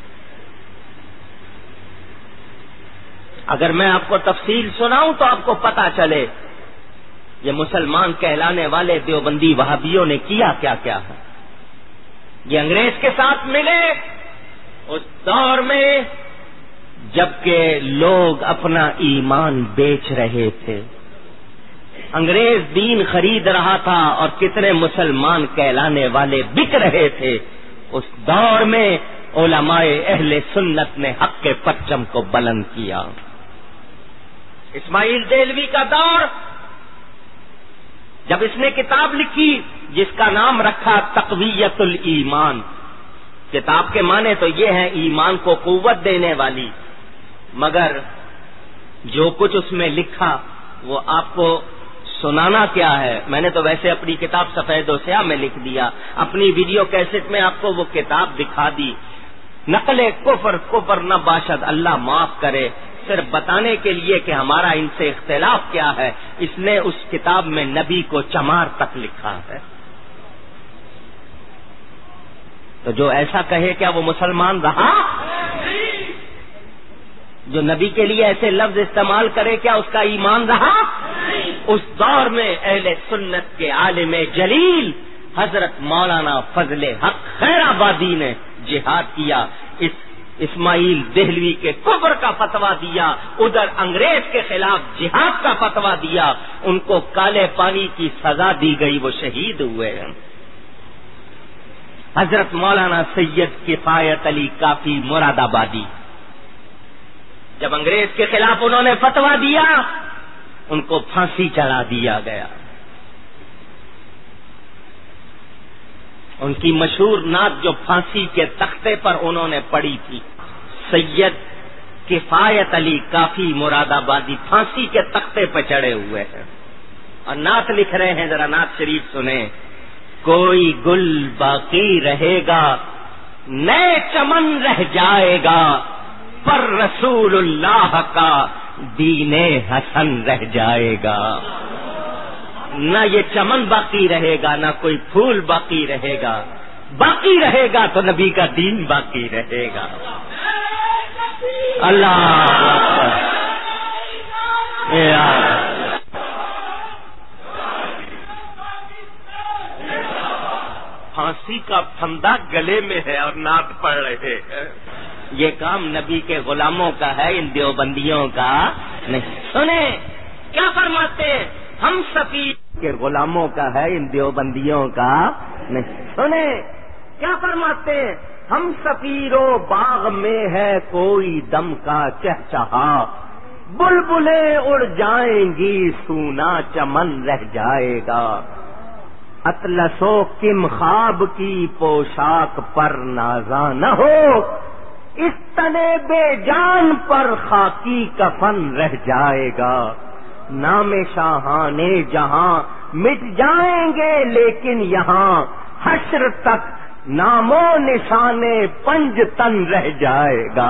S1: اگر میں آپ کو تفصیل سناؤں تو آپ کو پتا چلے یہ مسلمان کہلانے والے دیوبندی وہابیوں نے کیا کیا کیا ہے۔ یہ انگریز کے ساتھ ملے اس دور میں جبکہ لوگ اپنا ایمان بیچ رہے تھے، انگریز دین خرید رہا تھا اور کتنے مسلمان کہلانے والے بک رہے تھے۔ اس دور میں علماء اہل سنت نے حق کے پرچم کو بلند کیا۔ اسماعیل دہلوی کا دور، جب اس نے کتاب لکھی جس کا نام رکھا تقویت الایمان، کتاب کے معنی تو یہ ہے ایمان کو قوت دینے والی، مگر جو کچھ اس میں لکھا وہ آپ کو سنانا کیا ہے؟ میں نے تو ویسے اپنی کتاب سفید و سیاہ میں لکھ دیا، اپنی ویڈیو کیسٹ میں آپ کو وہ کتاب دکھا دی۔ نقل کفر نہ باشد، اللہ معاف کرے، صرف بتانے کے لیے کہ ہمارا ان سے اختلاف کیا ہے، اس نے اس کتاب میں نبی کو چمار تک لکھا ہے۔ تو جو ایسا کہے کیا وہ مسلمان رہا؟ جو نبی کے لیے ایسے لفظ استعمال کرے کیا اس کا ایمان رہا؟ اس دور میں اہل سنت کے عالم جلیل حضرت مولانا فضل حق خیر آبادی نے جہاد کیا، اسماعیل دہلوی کے کفر کا فتویٰ دیا، ادھر انگریز کے خلاف جہاد کا فتویٰ دیا، ان کو کالے پانی کی سزا دی گئی، وہ شہید ہوئے ہیں۔ حضرت مولانا سید کفایت علی کافی مراد آبادی، جب انگریز کے خلاف انہوں نے فتویٰ دیا ان کو پھانسی چڑھا دیا گیا۔ ان کی مشہور نعت جو پھانسی کے تختے پر انہوں نے پڑھی تھی، سید کفایت علی کافی مراد آبادی پھانسی کے تختے پہ چڑھے ہوئے ہیں اور نعت لکھ رہے ہیں، ذرا نعت شریف سنیں۔ کوئی گل باقی رہے گا، نئے چمن رہ جائے گا، پر رسول اللہ کا دین حسن رہ جائے گا۔ نہ یہ چمن باقی رہے گا، نہ کوئی پھول باقی رہے گا، باقی رہے گا تو نبی کا دین باقی رہے گا۔ اللہ پھانسی کا پھندا گلے میں ہے اور نعت پڑھ رہے ہیں، یہ کام نبی کے غلاموں کا ہے، ان دیوبندیوں کا نہیں۔ سنیں کیا فرماتے ہیں، ہم سفیر کے غلاموں کا ہے، ان دیوبندیوں کا نہیں۔ سنیں کیا فرماتے ہیں، ہم سفیروں باغ میں ہے کوئی دم کا چہچہا، بلبلیں اڑ جائیں گی سونا چمن رہ جائے گا، اطلس و کم خواب کی پوشاک پر نازاں نہ ہو، اس تنے بے جان پر خاکی کفن رہ جائے گا، نام شاہان جہاں مٹ جائیں گے لیکن یہاں حشر تک نام و نشان پنج تن رہ جائے گا۔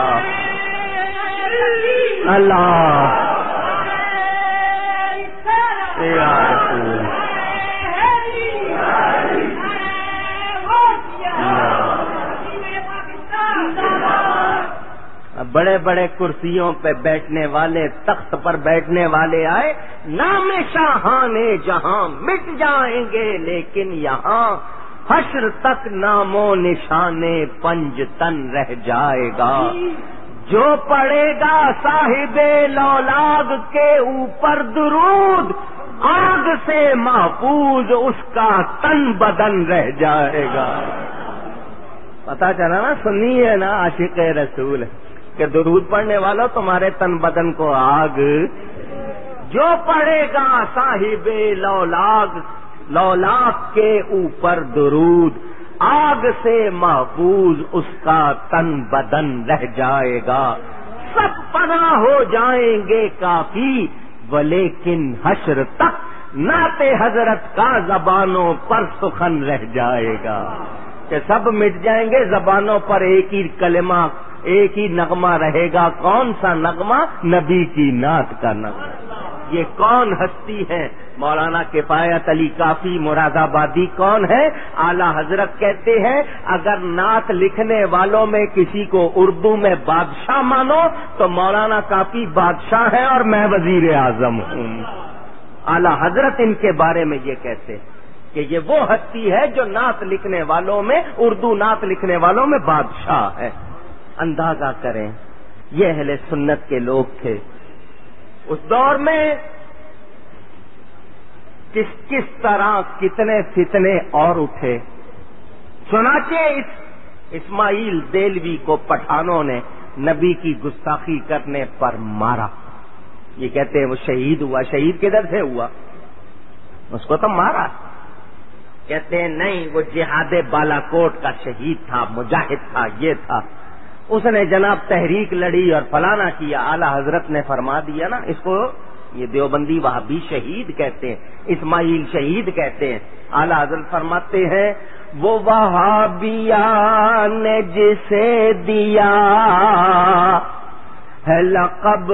S1: اللہ یا رسول بڑے بڑے کرسیوں پہ بیٹھنے والے، تخت پر بیٹھنے والے آئے، نام شاہان جہاں مٹ جائیں گے لیکن یہاں حشر تک نام و نشان پنج تن رہ جائے گا، جو پڑے گا صاحب لولاگ کے اوپر درود، آگ سے محفوظ اس کا تن بدن رہ جائے گا۔ پتا چلا نا، سنی ہے نا عاشق رسول کہ درود پڑھنے والا تمہارے تن بدن کو آگ، جو پڑھے گا صاحب لولاگ کے اوپر درود، آگ سے محفوظ اس کا تن بدن رہ جائے گا، سب پناہ ہو جائیں گے کافی ولیکن حشر تک
S2: نعت حضرت کا زبانوں پر سخن رہ جائے گا، کہ سب مٹ جائیں گے، زبانوں پر ایک ہی کلمہ، ایک ہی نغمہ رہے گا۔ کون سا نغمہ؟ نبی کی نعت کا نغمہ۔ یہ کون ہستی ہے؟ مولانا کفایت علی کافی مراد آبادی کون ہے؟ اعلی حضرت کہتے ہیں اگر نعت لکھنے والوں میں کسی کو اردو میں بادشاہ مانو تو مولانا کافی بادشاہ ہے اور میں وزیر اعظم ہوں۔ اعلی حضرت ان کے بارے میں یہ کہتے ہیں کہ یہ وہ ہستی ہے جو نعت لکھنے والوں میں، اردو نعت لکھنے والوں میں بادشاہ ہے۔ اندازہ کریں یہ اہل سنت کے لوگ تھے۔ اس دور میں کس طرح کتنے فتنے اور اٹھے۔ چنانچہ اسماعیل دہلوی کو پٹھانوں نے نبی کی گستاخی کرنے پر مارا۔ یہ کہتے ہیں وہ شہید ہوا۔ شہید کدھر سے ہوا؟ اس کو تو مارا۔ کہتے ہیں نہیں، وہ جہاد بالا کوٹ کا شہید تھا، مجاہد تھا، یہ تھا، اس نے جناب تحریک لڑی اور فلانا کیا۔ اعلی حضرت نے فرما دیا نا، اس کو یہ دیوبندی وہابی شہید کہتے ہیں، اسماعیل شہید کہتے ہیں۔ اعلی حضرت فرماتے ہیں وہ وہابیہ نے جسے دیا ہے لقب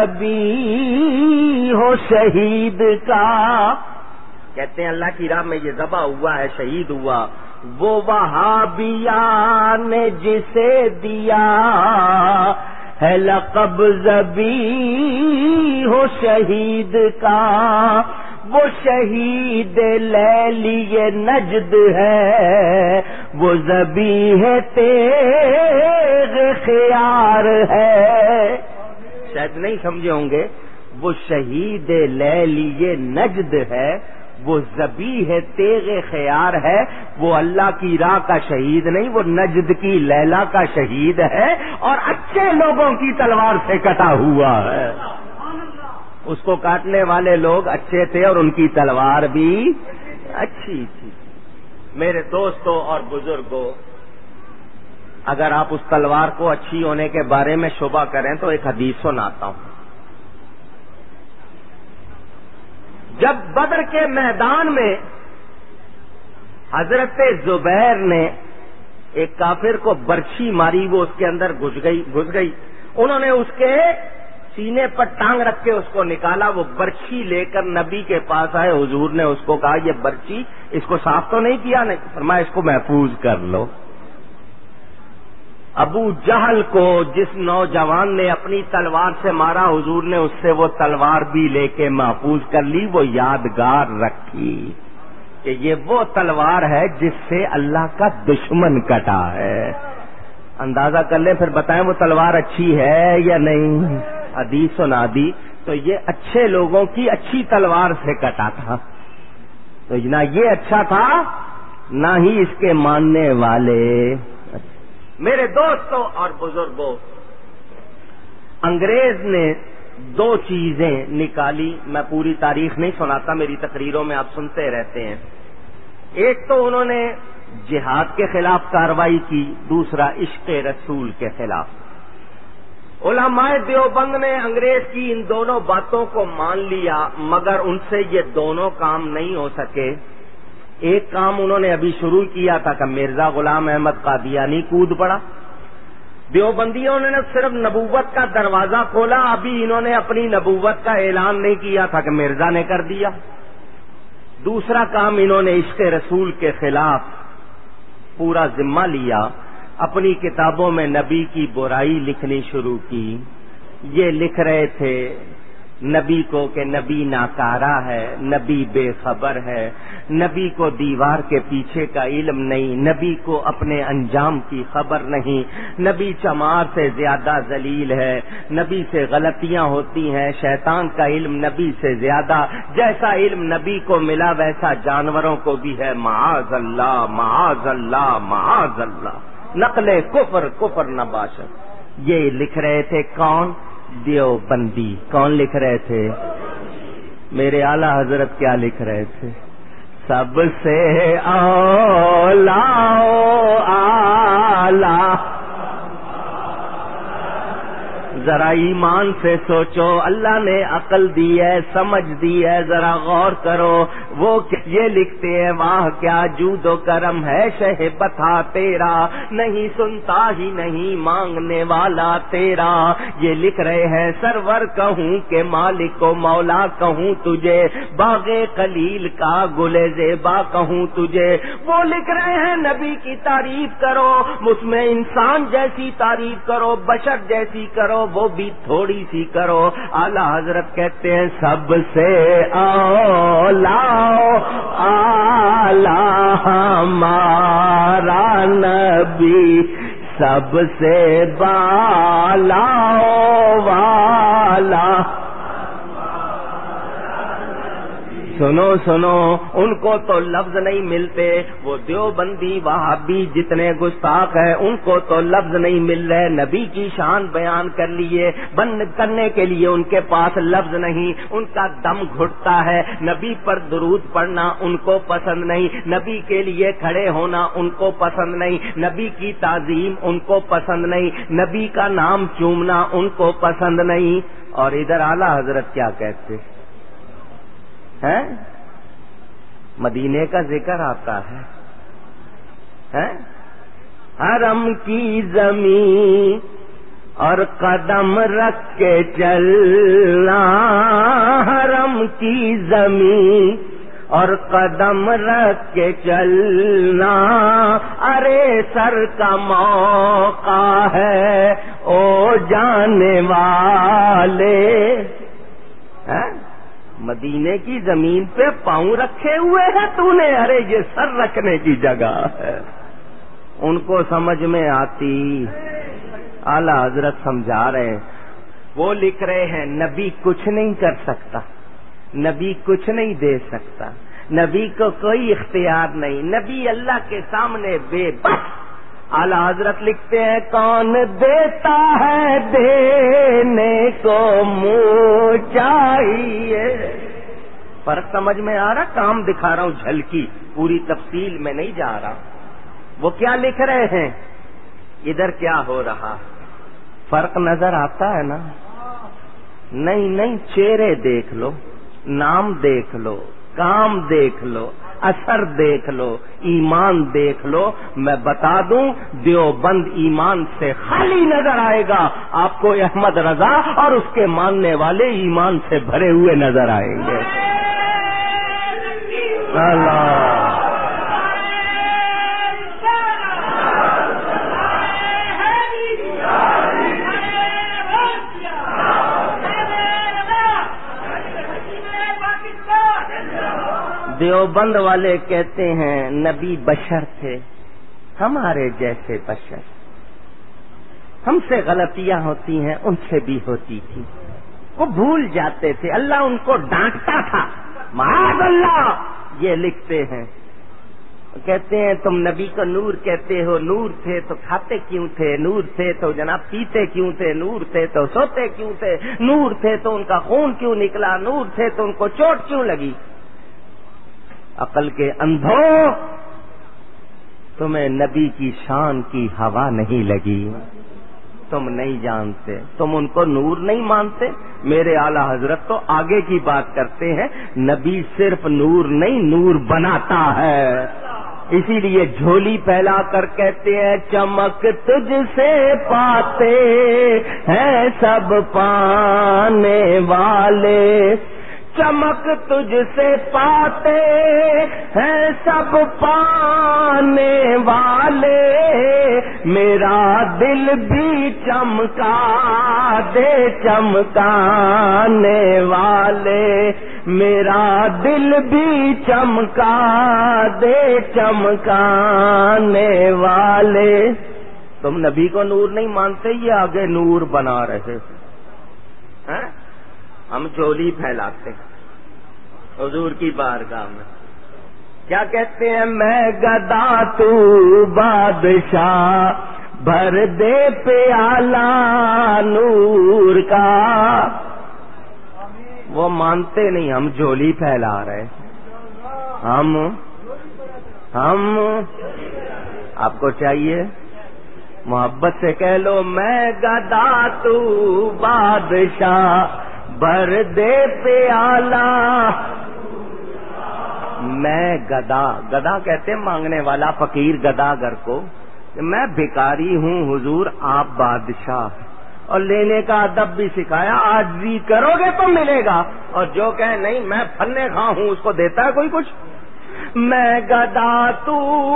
S2: ذبیح ہو شہید کا، کہتے ہیں اللہ کی راہ میں یہ ذبح ہوا ہے، شہید ہوا۔ وہ وہابیہ نے جسے دیا ہے لقب ذبیح ہو شہید کا، وہ شہید لیلی نجد ہے، وہ ذبیح تیغ خیار ہے۔ شاید نہیں سمجھے ہوں گے، وہ شہید لیلی نجد ہے، وہ ذبیح تیغ خیار ہے، وہ اللہ کی راہ کا شہید نہیں، وہ نجد کی لیلا کا شہید ہے اور اچھے لوگوں کی تلوار سے کٹا ہوا ہے۔ اس کو کاٹنے والے لوگ اچھے تھے اور ان کی تلوار بھی اچھی تھی۔ میرے دوستوں اور بزرگوں، اگر آپ اس تلوار کو اچھی ہونے کے بارے میں شبہ کریں تو ایک حدیث سناتا ہوں۔ جب بدر کے میدان میں حضرت زبیر نے ایک کافر کو برچھی ماری، وہ اس کے اندر گھس گئی، انہوں نے اس کے سینے پر ٹانگ رکھ کے اس کو نکالا، وہ برچھی لے کر نبی کے پاس آئے، حضور نے اس کو کہا یہ برچھی اس کو صاف تو نہیں کیا؟ نہیں، فرمایا اس کو محفوظ کر لو۔ ابو جہل کو جس نوجوان نے اپنی تلوار سے مارا، حضور نے اس سے وہ تلوار بھی لے کے محفوظ کر لی، وہ یادگار رکھی کہ یہ وہ تلوار ہے جس سے اللہ کا دشمن کٹا ہے۔ اندازہ کر لیں، پھر بتائیں وہ تلوار اچھی ہے یا نہیں؟ حدیث سنا دی تو یہ اچھے لوگوں کی اچھی تلوار سے کٹا تھا، تو نہ یہ اچھا تھا نہ ہی اس کے ماننے والے۔ میرے دوستوں اور بزرگوں، انگریز نے دو چیزیں نکالی، میں پوری تاریخ نہیں سناتا، میری تقریروں میں آپ سنتے رہتے ہیں۔ ایک تو انہوں نے جہاد کے خلاف کارروائی کی، دوسرا عشق رسول کے خلاف۔ علماء دیوبند نے انگریز کی ان دونوں باتوں کو مان لیا، مگر ان سے یہ دونوں کام نہیں ہو سکے۔ ایک کام انہوں نے ابھی شروع کیا تھا کہ مرزا غلام احمد قادیانی کود پڑا، دیوبندیوں نے صرف نبوت کا دروازہ کھولا، ابھی انہوں نے اپنی نبوت کا اعلان نہیں کیا تھا کہ مرزا نے کر دیا۔ دوسرا کام انہوں نے عشق رسول کے خلاف پورا ذمہ لیا، اپنی کتابوں میں نبی کی برائی لکھنی شروع کی۔ یہ لکھ رہے تھے نبی کو کہ نبی ناکارہ ہے، نبی بے خبر ہے، نبی کو دیوار کے پیچھے کا علم نہیں، نبی کو اپنے انجام کی خبر نہیں، نبی چمار سے زیادہ ذلیل ہے، نبی سے غلطیاں ہوتی ہیں، شیطان کا علم نبی سے زیادہ، جیسا علم نبی کو ملا ویسا جانوروں کو بھی ہے، معاذ اللہ معاذ اللہ معاذ اللہ، نقل کفر کفر نباشد۔ یہ لکھ رہے تھے کون؟ دیوبندی۔ کون لکھ رہے تھے؟ میرے اعلی حضرت کیا لکھ رہے تھے؟ سب سے اولا اعلی ذرا ایمان سے سوچو، اللہ نے عقل دی ہے، سمجھ دی ہے، ذرا غور کرو۔ وہ یہ لکھتے ہیں واہ کیا جود و کرم ہے شہ بتا تیرا، نہیں سنتا ہی نہیں مانگنے والا تیرا۔ یہ لکھ رہے ہیں سرور کہوں کہ مالک و مولا کہوں تجھے، باغ خلیل کا گل زیبا کہوں تجھے۔ وہ لکھ رہے ہیں نبی کی تعریف کرو، اس میں انسان جیسی تعریف کرو، بشر جیسی کرو، وہ بھی تھوڑی سی کرو۔ اعلی حضرت کہتے ہیں سب سے اولا اعلی ہمارا نبی، سب سے بالا والا۔ سنو سنو، ان کو تو لفظ نہیں ملتے، وہ دیوبندی وہابی جتنے گستاخ ہیں ان کو تو لفظ نہیں مل رہے، نبی کی شان بیان کر لیے کرنے کے لیے ان کے پاس لفظ نہیں، ان کا دم گھٹتا ہے۔ نبی پر درود پڑھنا ان کو پسند نہیں، نبی کے لیے کھڑے ہونا ان کو پسند نہیں، نبی کی تعظیم ان کو پسند نہیں، نبی کا نام چومنا ان کو پسند نہیں۔ اور ادھر اعلی حضرت کیا کہتے ہیں؟ مدینے کا ذکر آتا ہے، حرم کی زمین اور قدم رکھ کے چلنا، حرم کی زمین اور قدم رکھ کے چلنا، ارے سر کا موقع ہے او جانے والے۔ مدینے کی زمین پہ پاؤں رکھے ہوئے ہیں تو نے، ارے یہ سر رکھنے کی جگہ ہے۔ ان کو سمجھ میں آتی، اعلی حضرت سمجھا رہے ہیں۔ وہ لکھ رہے ہیں نبی کچھ نہیں کر سکتا، نبی کچھ نہیں دے سکتا، نبی کو کوئی اختیار نہیں، نبی اللہ کے سامنے بے بس۔ اعلی حضرت لکھتے ہیں کون دیتا ہے دینے کو منہ چاہیے۔ فرق سمجھ میں آ رہا؟ کام دکھا رہا ہوں جھلکی، پوری تفصیل میں نہیں جا رہا۔ وہ کیا لکھ رہے ہیں، ادھر کیا ہو رہا، فرق نظر آتا ہے نا؟ نہیں نہیں، چہرے دیکھ لو، نام دیکھ لو، کام دیکھ لو، اثر دیکھ لو، ایمان دیکھ لو۔ میں بتا دوں دیوبند ایمان سے خالی نظر آئے گا آپ کو، احمد رضا اور اس کے ماننے والے ایمان سے بھرے ہوئے نظر آئیں گے۔ اللہ دیوبند والے کہتے ہیں نبی بشر تھے، ہمارے جیسے بشر، ہم سے غلطیاں ہوتی ہیں ان سے بھی ہوتی تھی، وہ بھول جاتے تھے، اللہ ان کو ڈانٹتا تھا، معاذ اللہ۔ یہ لکھتے ہیں، کہتے ہیں تم نبی کو نور کہتے ہو، نور تھے تو کھاتے کیوں تھے، نور تھے تو جناب پیتے کیوں تھے، نور تھے تو سوتے کیوں تھے، نور تھے تو ان کا خون کیوں نکلا، نور تھے تو ان کو چوٹ کیوں لگی؟ عقل کے اندھو، تمہیں نبی کی شان کی ہوا نہیں لگی، تم نہیں جانتے، تم ان کو نور نہیں مانتے۔ میرے اعلی حضرت تو آگے کی بات کرتے ہیں، نبی صرف نور نہیں نور بناتا ہے، اسی لیے جھولی پھیلا کر کہتے ہیں چمک تجھ سے پاتے ہیں سب پانے والے، چمک تجھ سے پاتے ہیں سب پانے والے، میرا دل بھی چمکا دے چمکانے والے، میرا دل بھی چمکا دے چمکانے والے۔ تم نبی کو نور نہیں مانتے، یہ آگے نور بنا رہے ہیں، ہم جھولی پھیلاتے حضور کی بارگاہ میں۔ کیا کہتے ہیں، میں گدا تو بادشاہ، بھر دے پیالہ نور کا۔ وہ مانتے نہیں، ہم جھولی پھیلا رہے، ہم آپ کو چاہیے محبت سے کہہ لو میں گدا تو بادشاہ، بھر دے پیالہ. میں گدا، گدا کہتے ہیں مانگنے والا، فقیر گدا گر کو. میں بھکاری ہوں حضور، آپ بادشاہ. اور لینے کا ادب بھی سکھایا، عاجزی کرو گے تو ملے گا، اور جو کہے نہیں میں پھلنے خواہ ہوں، اس کو دیتا ہے کوئی کچھ. میں گدا تو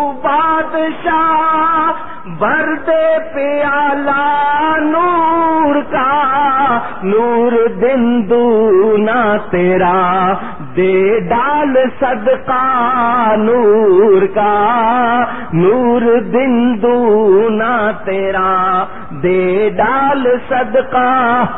S2: بادشاہ، بھر دے پیالہ نور کا، نور دن دونا تیرا، دے ڈال صدقہ نور کا، نور دن دونا تیرا، دے ڈال صدقہ.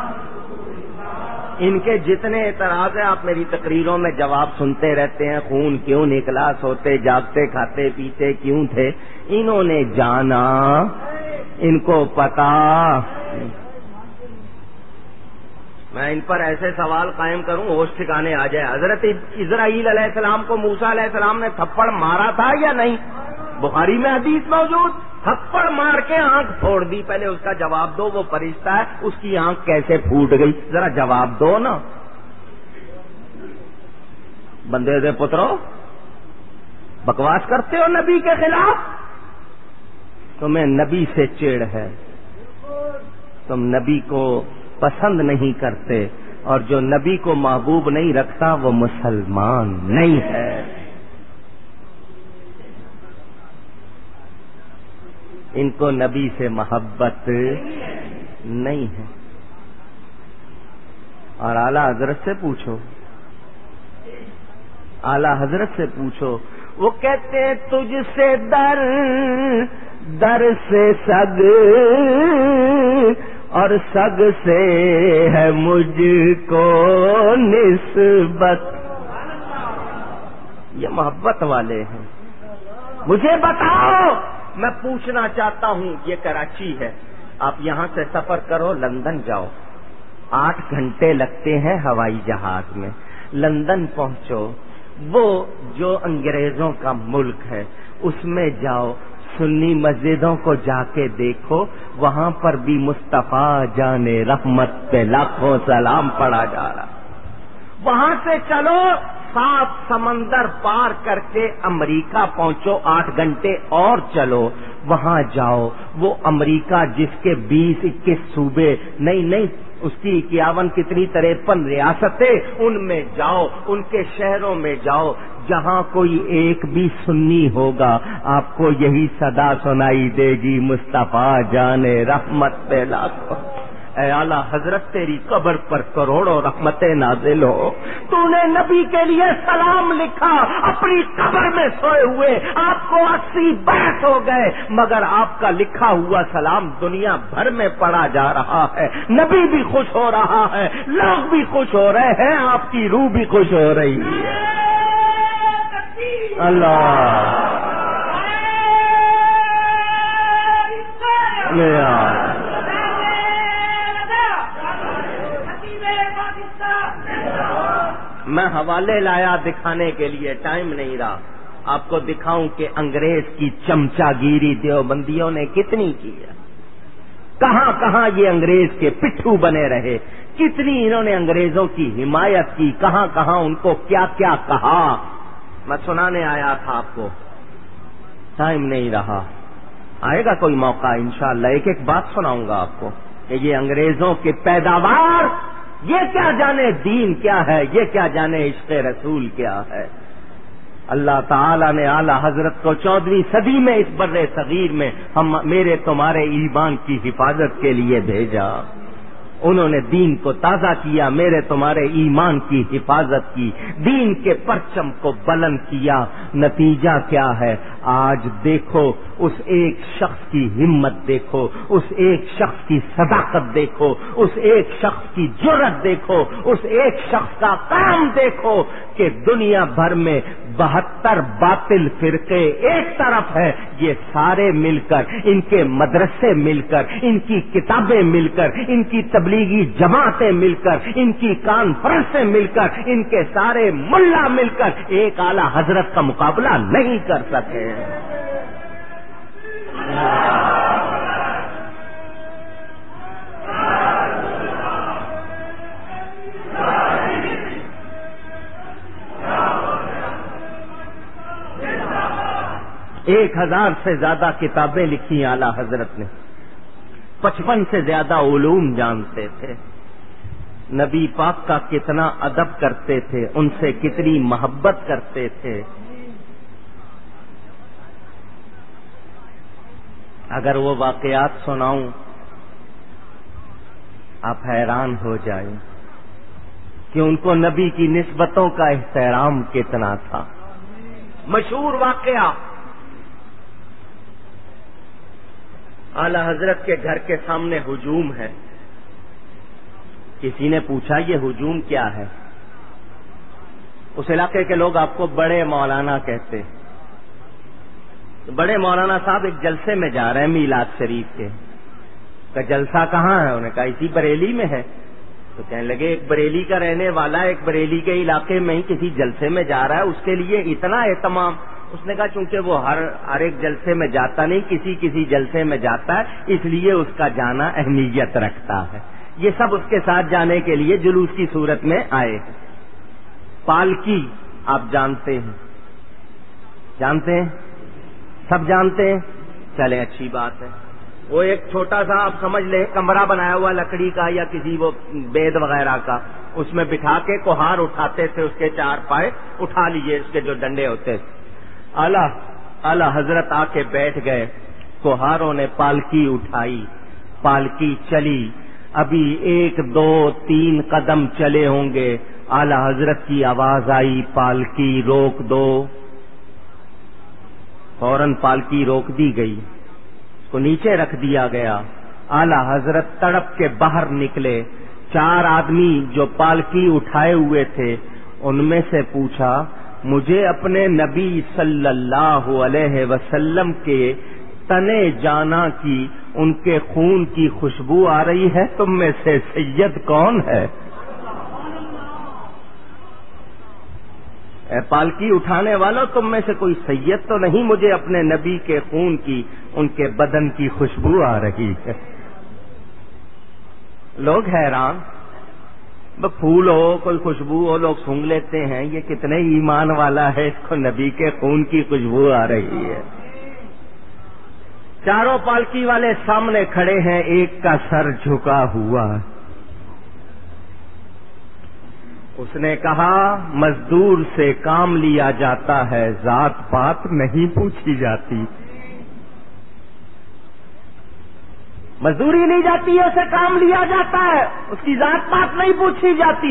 S2: ان کے جتنے اعتراض ہیں آپ میری تقریروں میں جواب سنتے رہتے ہیں. خون کیوں نکلا، سوتے جاگتے کھاتے پیتے کیوں تھے؟ انہوں نے جانا، ان کو پتا. میں ان پر ایسے سوال قائم کروں ہوش ٹھکانے آ جائے. حضرت اسرائیل علیہ السلام کو موسیٰ علیہ السلام نے تھپڑ مارا تھا یا نہیں؟ بخاری میں حدیث موجود. تھپڑ مار کے آنکھ پھوڑ دی. پہلے اس کا جواب دو، وہ فرشتہ ہے، اس کی آنکھ کیسے پھوٹ گئی؟ ذرا جواب دو نا. بندے دے پترو، بکواس کرتے ہو نبی کے خلاف. تمہیں نبی سے چڑ ہے، تم نبی کو پسند نہیں کرتے، اور جو نبی کو محبوب نہیں رکھتا وہ مسلمان نہیں ہے. ان کو نبی سے محبت نہیں ہے. اور اعلی حضرت سے پوچھو، اعلی حضرت سے پوچھو، وہ کہتے ہیں تجھ سے در در سے سگ، اور سگ سے ہے مجھ کو نسبت. یہ محبت والے ہیں. مجھے بتاؤ، میں پوچھنا چاہتا ہوں. یہ کراچی ہے، آپ یہاں سے سفر کرو لندن جاؤ، 8 گھنٹے لگتے ہیں ہوائی جہاز میں. لندن پہنچو، وہ جو انگریزوں کا ملک ہے اس میں جاؤ، سنی مسجدوں کو جا کے دیکھو، وہاں پر بھی مصطفیٰ جان رحمت پہ لاکھوں سلام پڑھا جا رہا. وہاں سے چلو 7 سمندر پار کر کے امریکہ پہنچو، 8 گھنٹے اور چلو، وہاں جاؤ. وہ امریکہ جس کے 20-21 صوبے، نہیں اس کی 51 کتنی 53 ریاستیں، ان میں جاؤ، ان کے شہروں میں جاؤ، جہاں کوئی ایک بھی سنی ہوگا آپ کو یہی صدا سنائی دے گی، مصطفیٰ جان رحمت پہ لاکھوں. اے اعلیٰ حضرت تیری قبر پر کروڑوں رحمتیں نازل ہو. تو نے نبی کے لیے سلام لکھا اپنی قبر میں سوئے ہوئے، آپ کو 80 برس ہو گئے، مگر آپ کا لکھا ہوا سلام دنیا بھر میں پڑھا جا رہا ہے. نبی بھی خوش ہو رہا ہے، لوگ بھی خوش ہو رہے ہیں، آپ کی روح بھی خوش ہو رہی ہے. اللہ میں حوالے لایا دکھانے کے لیے، ٹائم نہیں رہا. آپ کو دکھاؤں کہ انگریز کی چمچا گیری دیوبندیوں نے کتنی کی ہے. کہاں کہاں یہ انگریز کے پٹھو بنے رہے، کتنی انہوں نے انگریزوں کی حمایت کی، کہاں کہاں ان کو کیا کیا کہا. میں سنانے آیا تھا آپ کو، ٹائم نہیں رہا. آئے گا کوئی موقع انشاءاللہ ایک ایک بات سناؤں گا آپ کو کہ یہ انگریزوں کے پیداوار، یہ کیا جانے دین کیا ہے، یہ کیا جانے عشق رسول کیا ہے. اللہ تعالیٰ نے اعلی حضرت کو 14ویں صدی میں اس بر صغیر میں میرے تمہارے ایمان کی حفاظت کے لیے بھیجا. انہوں نے دین کو تازہ کیا، میرے تمہارے ایمان کی حفاظت کی، دین کے پرچم کو بلند کیا. نتیجہ کیا ہے؟ آج دیکھو اس ایک شخص کی ہمت دیکھو، اس ایک شخص کی صداقت دیکھو، اس ایک شخص کی جرأت دیکھو، اس ایک شخص کا کام دیکھو کہ دنیا بھر میں 72 باطل فرقے ایک طرف ہے، یہ سارے مل کر، ان کے مدرسے مل کر، ان کی کتابیں مل کر، ان کی تبلیغی جماعتیں مل کر، ان کی کانفرنسیں مل کر، ان کے سارے ملا مل کر ایک اعلی حضرت کا مقابلہ نہیں کر سکے. 1000 سے زیادہ کتابیں لکھی اعلی حضرت نے، 55 سے زیادہ علوم جانتے تھے، نبی پاک کا کتنا ادب کرتے تھے، ان سے کتنی محبت کرتے تھے. اگر وہ واقعات سناؤں آپ حیران ہو جائیں کہ ان کو نبی کی نسبتوں کا احترام کتنا تھا. مشہور واقعہ، اعلی حضرت کے گھر کے سامنے ہجوم ہے. کسی نے پوچھا یہ ہجوم کیا ہے؟ اس علاقے کے لوگ آپ کو بڑے مولانا کہتے. بڑے مولانا صاحب ایک جلسے میں جا رہے ہیں میلاد شریف کے. کہ جلسہ کہاں ہے؟ انہوں نے کہا اسی بریلی میں ہے. تو کہنے لگے ایک بریلی کا رہنے والا ایک بریلی کے علاقے میں ہی کسی جلسے میں جا رہا ہے، اس کے لیے اتنا اہتمام. اس نے کہا چونکہ وہ ہر ایک جلسے میں جاتا نہیں، کسی جلسے میں جاتا ہے، اس لیے اس کا جانا اہمیت رکھتا ہے. یہ سب اس کے ساتھ جانے کے لیے جلوس کی صورت میں آئے. پالکی آپ جانتے ہیں، سب جانتے ہیں. چلیں اچھی بات ہے. وہ ایک چھوٹا سا آپ سمجھ لیں کمرہ بنایا ہوا لکڑی کا یا کسی وہ بید وغیرہ کا، اس میں بٹھا کے کوہار اٹھاتے تھے، اس کے 4 پائے اٹھا لیے، اس کے جو ڈنڈے ہوتے تھے. اعلی حضرت آ کے بیٹھ گئے، کوہاروں نے پالکی اٹھائی، پالکی چلی. ابھی 1 2 3 قدم چلے ہوں گے، اعلی حضرت کی آواز آئی پالکی روک دو. فوراً پالکی روک دی گئی، اس کو نیچے رکھ دیا گیا. اعلی حضرت تڑپ کے باہر نکلے. 4 آدمی جو پالکی اٹھائے ہوئے تھے ان میں سے پوچھا مجھے اپنے نبی صلی اللہ علیہ وسلم کے تنے جانا کی، ان کے خون کی خوشبو آ رہی ہے، تم میں سے سید کون ہے؟ اے پالکی اٹھانے والوں، تم میں سے کوئی سید تو نہیں؟ مجھے اپنے نبی کے خون کی، ان کے بدن کی خوشبو آ رہی ہے. لوگ حیران، پھول ہو کوئی خوشبو ہو لوگ سونگھ لیتے ہیں، یہ کتنے ایمان والا ہے، اس کو نبی کے خون کی خوشبو آ رہی ہے. چاروں پالکی والے سامنے کھڑے ہیں، ایک کا سر جھکا ہوا. اس نے کہا مزدور سے کام لیا جاتا ہے، ذات پات نہیں پوچھی جاتی. مزدوری لی جاتی ہے، اسے کام لیا جاتا ہے، اس کی ذات پات نہیں پوچھی جاتی.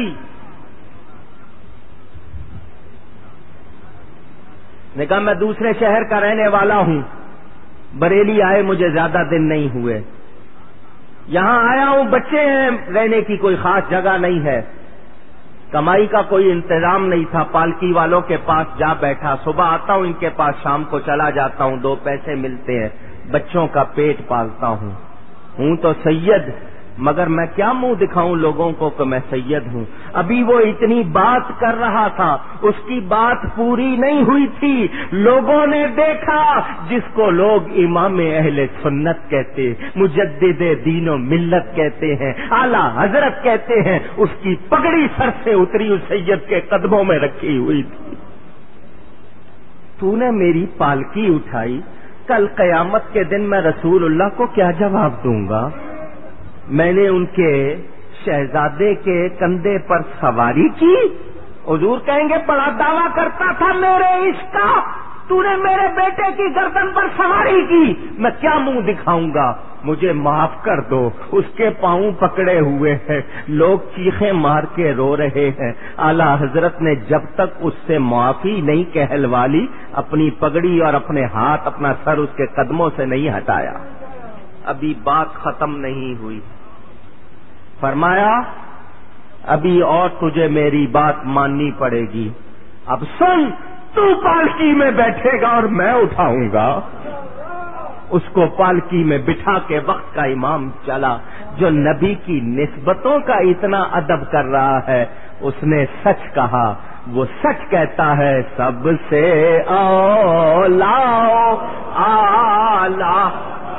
S2: نے کہا میں دوسرے شہر کا رہنے والا ہوں، بریلی آئے مجھے زیادہ دن نہیں ہوئے، یہاں آیا ہوں، بچے ہیں، رہنے کی کوئی خاص جگہ نہیں ہے، کمائی کا کوئی انتظام نہیں تھا، پالکی والوں کے پاس جا بیٹھا، صبح آتا ہوں ان کے پاس، شام کو چلا جاتا ہوں، 2 پیسے ملتے ہیں، بچوں کا پیٹ پالتا ہوں تو سید، مگر میں کیا منہ دکھاؤں لوگوں کو کہ میں سید ہوں. ابھی وہ اتنی بات کر رہا تھا، اس کی بات پوری نہیں ہوئی تھی. لوگوں نے دیکھا جس کو لوگ امام اہل سنت کہتے، مجدد دین و ملت کہتے ہیں، اعلی حضرت کہتے ہیں، اس کی پگڑی سر سے اتری اس سید کے قدموں میں رکھی ہوئی تھی. تو نے میری پالکی اٹھائی، کل قیامت کے دن میں رسول اللہ کو کیا جواب دوں گا؟ میں نے ان کے شہزادے کے کندھے پر سواری کی. حضور کہیں گے بڑا دعویٰ کرتا تھا میرے عشق کا، تو نے میرے بیٹے کی گردن پر سواری کی، میں کیا منہ دکھاؤں گا؟ مجھے معاف کر دو. اس کے پاؤں پکڑے ہوئے ہیں، لوگ چیخیں مار کے رو رہے ہیں. اعلی حضرت نے جب تک اس سے معافی نہیں کہلوا لی، اپنی پگڑی اور اپنے ہاتھ، اپنا سر اس کے قدموں سے نہیں ہٹایا. ابھی بات ختم نہیں ہوئی. فرمایا ابھی اور تجھے میری بات ماننی پڑے گی. اب سن، تو پالکی میں بیٹھے گا اور میں اٹھاؤں گا. اس کو پالکی میں بٹھا کے وقت کا امام چلا، جو نبی کی نسبتوں کا اتنا ادب کر رہا ہے. اس نے سچ کہا، وہ سچ کہتا ہے، سب سے اولا اعلی،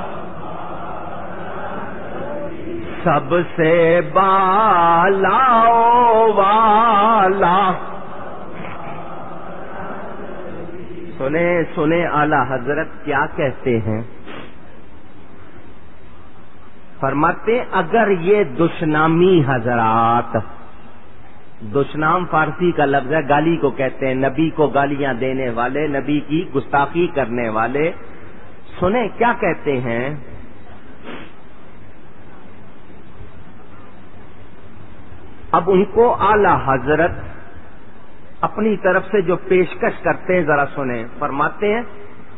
S2: سب سے بالا والا، سنیں اعلی حضرت کیا کہتے ہیں. فرماتے اگر یہ دشنامی حضرات، دشنام فارسی کا لفظ ہے، گالی کو کہتے ہیں، نبی کو گالیاں دینے والے، نبی کی گستاخی کرنے والے. سنیں کیا کہتے ہیں. اب ان کو اعلی حضرت اپنی طرف سے جو پیشکش کرتے ہیں ذرا سنیں. فرماتے ہیں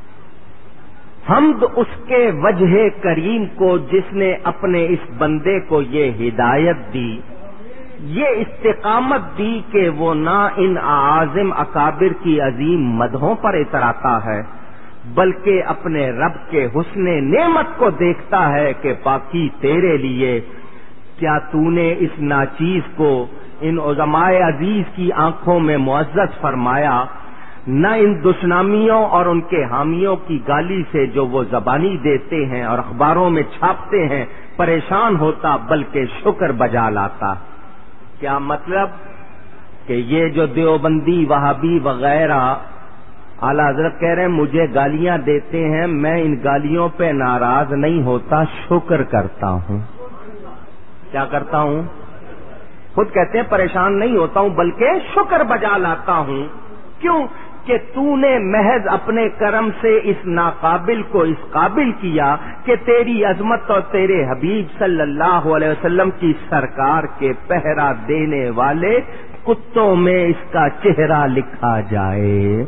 S2: حمد اس کے وجہ کریم کو جس نے اپنے اس بندے کو یہ ہدایت دی، یہ استقامت دی کہ وہ نہ ان اعاظم اکابر کی عظیم مدحوں پر اتراتا ہے بلکہ اپنے رب کے حسن نعمت کو دیکھتا ہے کہ پاکی تیرے لیے. کیا تو نے اس ناچیز کو ان علماء عزیز کی آنکھوں میں معزز فرمایا، نہ ان دشنامیوں اور ان کے حامیوں کی گالی سے جو وہ زبانی دیتے ہیں اور اخباروں میں چھاپتے ہیں پریشان ہوتا بلکہ شکر بجا لاتا. کیا مطلب کہ یہ جو دیوبندی وہابی وغیرہ اعلی حضرت کہہ رہے ہیں مجھے گالیاں دیتے ہیں، میں ان گالیوں پہ ناراض نہیں ہوتا، شکر کرتا ہوں. کیا کرتا ہوں؟ خود کہتے ہیں پریشان نہیں ہوتا ہوں بلکہ شکر بجا لاتا ہوں. کیوں؟ کہ تو نے محض اپنے کرم سے اس ناقابل کو اس قابل کیا کہ تیری عظمت اور تیرے حبیب صلی اللہ علیہ وسلم کی سرکار کے پہرا دینے والے کتوں میں اس کا چہرہ لکھا جائے.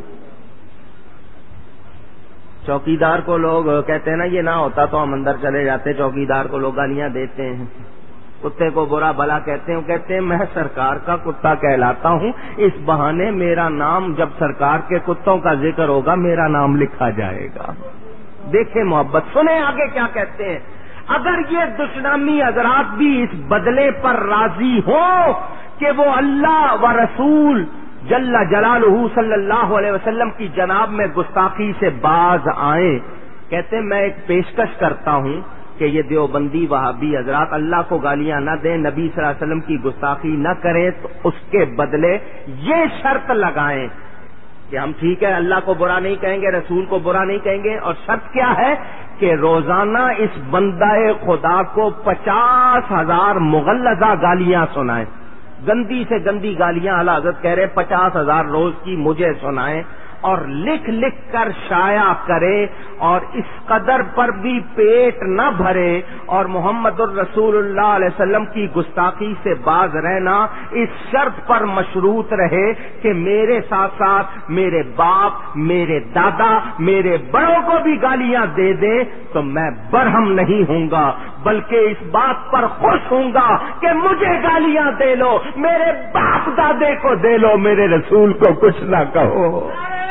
S2: چوکیدار کو لوگ کہتے ہیں نا یہ نہ ہوتا تو ہم اندر چلے جاتے، چوکیدار کو لوگ گالیاں دیتے ہیں، کتے کو برا بھلا کہتے ہیں، کہتے ہیں میں سرکار کا کتا کہلاتا ہوں، اس بہانے میرا نام جب سرکار کے کتوں کا ذکر ہوگا میرا نام لکھا جائے گا. دیکھیں محبت. سنیں آگے کیا کہتے ہیں. اگر یہ دشنامی حضرات بھی اس بدلے پر راضی ہوں کہ وہ اللہ و رسول جل جلالہ صلی اللہ علیہ وسلم کی جناب میں گستاخی سے باز آئیں، کہتے ہیں میں ایک پیشکش کرتا ہوں کہ یہ دیوبندی وہابی حضرات اللہ کو گالیاں نہ دیں، نبی صلی اللہ علیہ وسلم کی گستاخی نہ کریں، تو اس کے بدلے یہ شرط لگائیں کہ ہم ٹھیک ہے اللہ کو برا نہیں کہیں گے، رسول کو برا نہیں کہیں گے، اور شرط کیا ہے کہ روزانہ اس بندہ خدا کو 50,000 مغلظہ گالیاں سنائیں. گندی سے گندی گالیاں اعلی حضرت کہہ رہے 50,000 روز کی مجھے سنائیں اور لکھ لکھ کر شائع کرے، اور اس قدر پر بھی پیٹ نہ بھرے اور محمد الرسول اللہ علیہ وسلم کی گستاخی سے باز رہنا اس شرط پر مشروط رہے کہ میرے ساتھ ساتھ میرے باپ، میرے دادا، میرے بڑوں کو بھی گالیاں دے دیں تو میں برہم نہیں ہوں گا، بلکہ اس بات پر خوش ہوں گا کہ مجھے گالیاں دے لو، میرے باپ دادے کو دے لو، میرے رسول کو کچھ نہ کہو.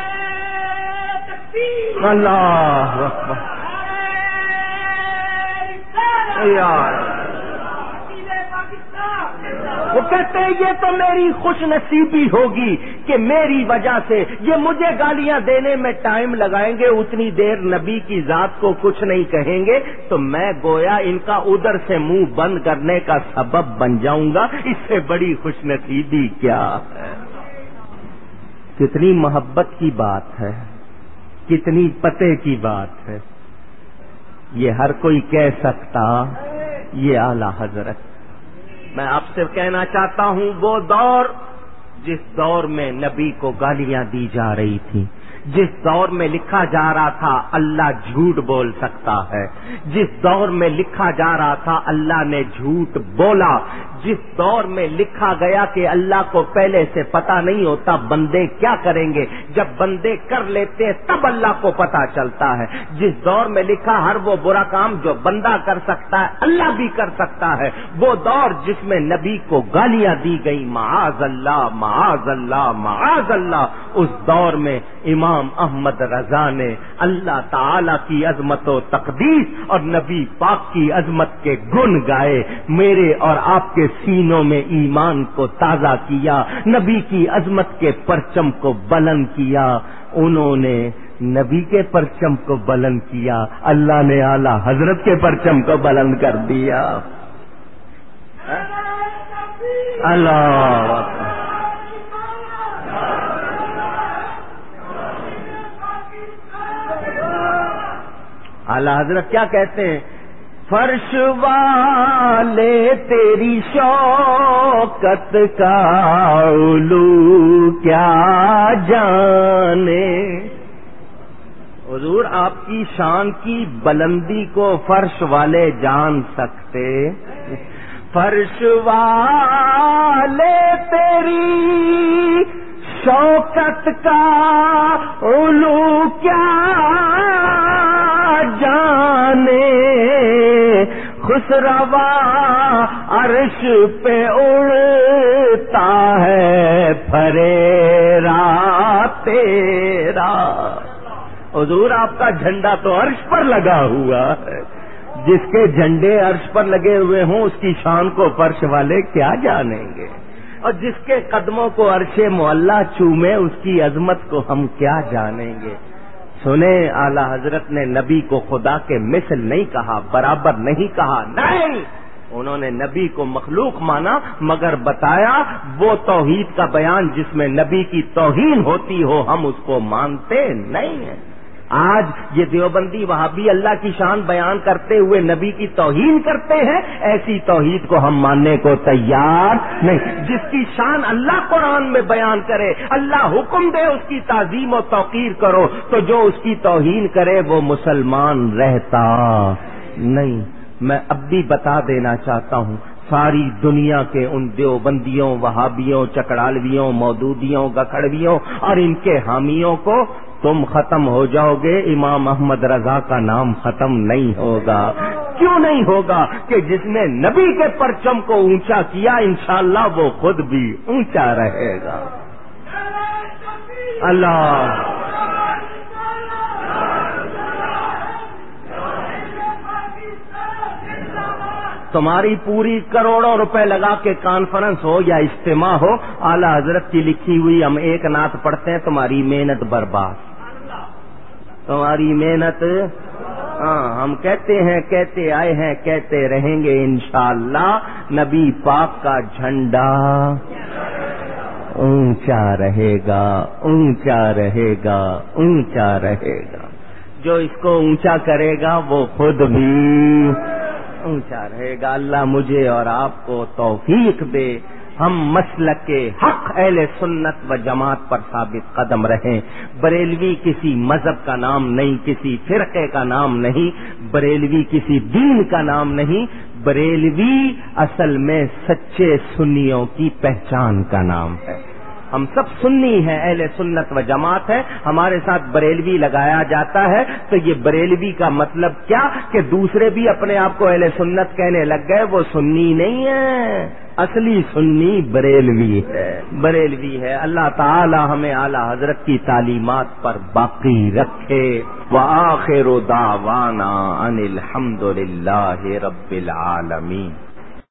S2: اللہ اکبر. وہ کہتے ہیں یہ تو میری خوش نصیبی ہوگی کہ میری وجہ سے یہ مجھے گالیاں دینے میں ٹائم لگائیں گے، اتنی دیر نبی کی ذات کو کچھ نہیں کہیں گے تو میں گویا ان کا ادھر سے منہ بند کرنے کا سبب بن جاؤں گا. اس سے بڑی خوش نصیبی کیا ہے؟ کتنی محبت کی بات ہے، کتنی پتے کی بات ہے. یہ ہر کوئی کہہ سکتا، یہ اعلی حضرت. میں آپ سے کہنا چاہتا ہوں وہ دور جس دور میں نبی کو گالیاں دی جا رہی تھی، جس دور میں لکھا جا رہا تھا اللہ جھوٹ بول سکتا ہے، جس دور میں لکھا جا رہا تھا اللہ نے جھوٹ بولا، جس دور میں لکھا گیا کہ اللہ کو پہلے سے پتا نہیں ہوتا بندے کیا کریں گے، جب بندے کر لیتے ہیں تب اللہ کو پتا چلتا ہے، جس دور میں لکھا ہر وہ برا کام جو بندہ کر سکتا ہے اللہ بھی کر سکتا ہے، وہ دور جس میں نبی کو گالیاں دی گئی، معاذ اللہ معاذ اللہ معاذ اللہ. اس دور میں امام احمد رضا نے اللہ تعالی کی عظمت و تقدیس اور نبی پاک کی عظمت کے گن گائے، میرے اور آپ کے سینوں میں ایمان کو تازہ کیا، نبی کی عظمت کے پرچم کو بلند کیا. انہوں نے نبی کے پرچم کو بلند کیا، اللہ نے اعلی حضرت کے پرچم کو بلند کر دیا. اللہ اعلی حضرت کیا کہتے ہیں؟ فرش والے تیری شوکت کا علو کیا جانے. حضور آپ کی شان کی بلندی کو فرش والے جان سکتے؟ فرش والے تیری شوکت کا علو کیا جانے. خسروا عرش پہ اڑتا ہے پھریرا تیرا. حضور آپ کا جھنڈا تو عرش پر لگا ہوا ہے. جس کے جھنڈے عرش پر لگے ہوئے ہوں اس کی شان کو فرش والے کیا جانیں گے؟ اور جس کے قدموں کو عرش معلا چومے اس کی عظمت کو ہم کیا جانیں گے؟ سنیں، اعلی حضرت نے نبی کو خدا کے مثل نہیں کہا، برابر نہیں کہا، نہیں، انہوں نے نبی کو مخلوق مانا، مگر بتایا وہ توحید کا بیان جس میں نبی کی توہین ہوتی ہو ہم اس کو مانتے نہیں ہیں. آج یہ دیوبندی وہابی اللہ کی شان بیان کرتے ہوئے نبی کی توہین کرتے ہیں. ایسی توحید کو ہم ماننے کو تیار نہیں. جس کی شان اللہ قرآن میں بیان کرے، اللہ حکم دے اس کی تعظیم و توقیر کرو، تو جو اس کی توہین کرے وہ مسلمان رہتا نہیں. میں اب بھی بتا دینا چاہتا ہوں، ساری دنیا کے ان دیوبندیوں، وہابیوں، چکڑالویوں، مودودیوں، گکھڑویوں اور ان کے حامیوں کو تم ختم ہو جاؤ گے، امام احمد رضا کا نام ختم نہیں ہوگا. کیوں نہیں ہوگا؟ کہ جس نے نبی کے پرچم کو اونچا کیا انشاءاللہ وہ خود بھی اونچا رہے گا. اللہ تمہاری پوری کروڑوں روپے لگا کے کانفرنس ہو یا اجتماع ہو، اعلی حضرت کی لکھی ہوئی ہم ایک نعت پڑھتے ہیں، تمہاری محنت برباد، تمہاری محنت. ہم کہتے ہیں، کہتے آئے ہیں، کہتے رہیں گے انشاءاللہ، نبی پاک کا جھنڈا اونچا رہے گا، اونچا رہے گا، اونچا رہے گا. جو اس کو اونچا کرے گا وہ خود بھی اونچا رہے گا. اللہ مجھے اور آپ کو توفیق دے ہم مسلک کے حق اہل سنت و جماعت پر ثابت قدم رہیں. بریلوی کسی مذہب کا نام نہیں، کسی فرقے کا نام نہیں، بریلوی کسی دین کا نام نہیں، بریلوی اصل میں سچے سنیوں کی پہچان کا نام ہے. ہم سب سنی ہیں، اہل سنت و جماعت ہے. ہمارے ساتھ بریلوی لگایا جاتا ہے تو یہ بریلوی کا مطلب کیا کہ دوسرے بھی اپنے آپ کو اہل سنت کہنے لگ گئے. وہ سنی نہیں ہے، اصلی سنی بریلوی ہے، بریلوی ہے. اللہ تعالی ہمیں اعلی حضرت کی تعلیمات پر باقی رکھے. وآخر دعوانا ان الحمد للہ رب العالمین.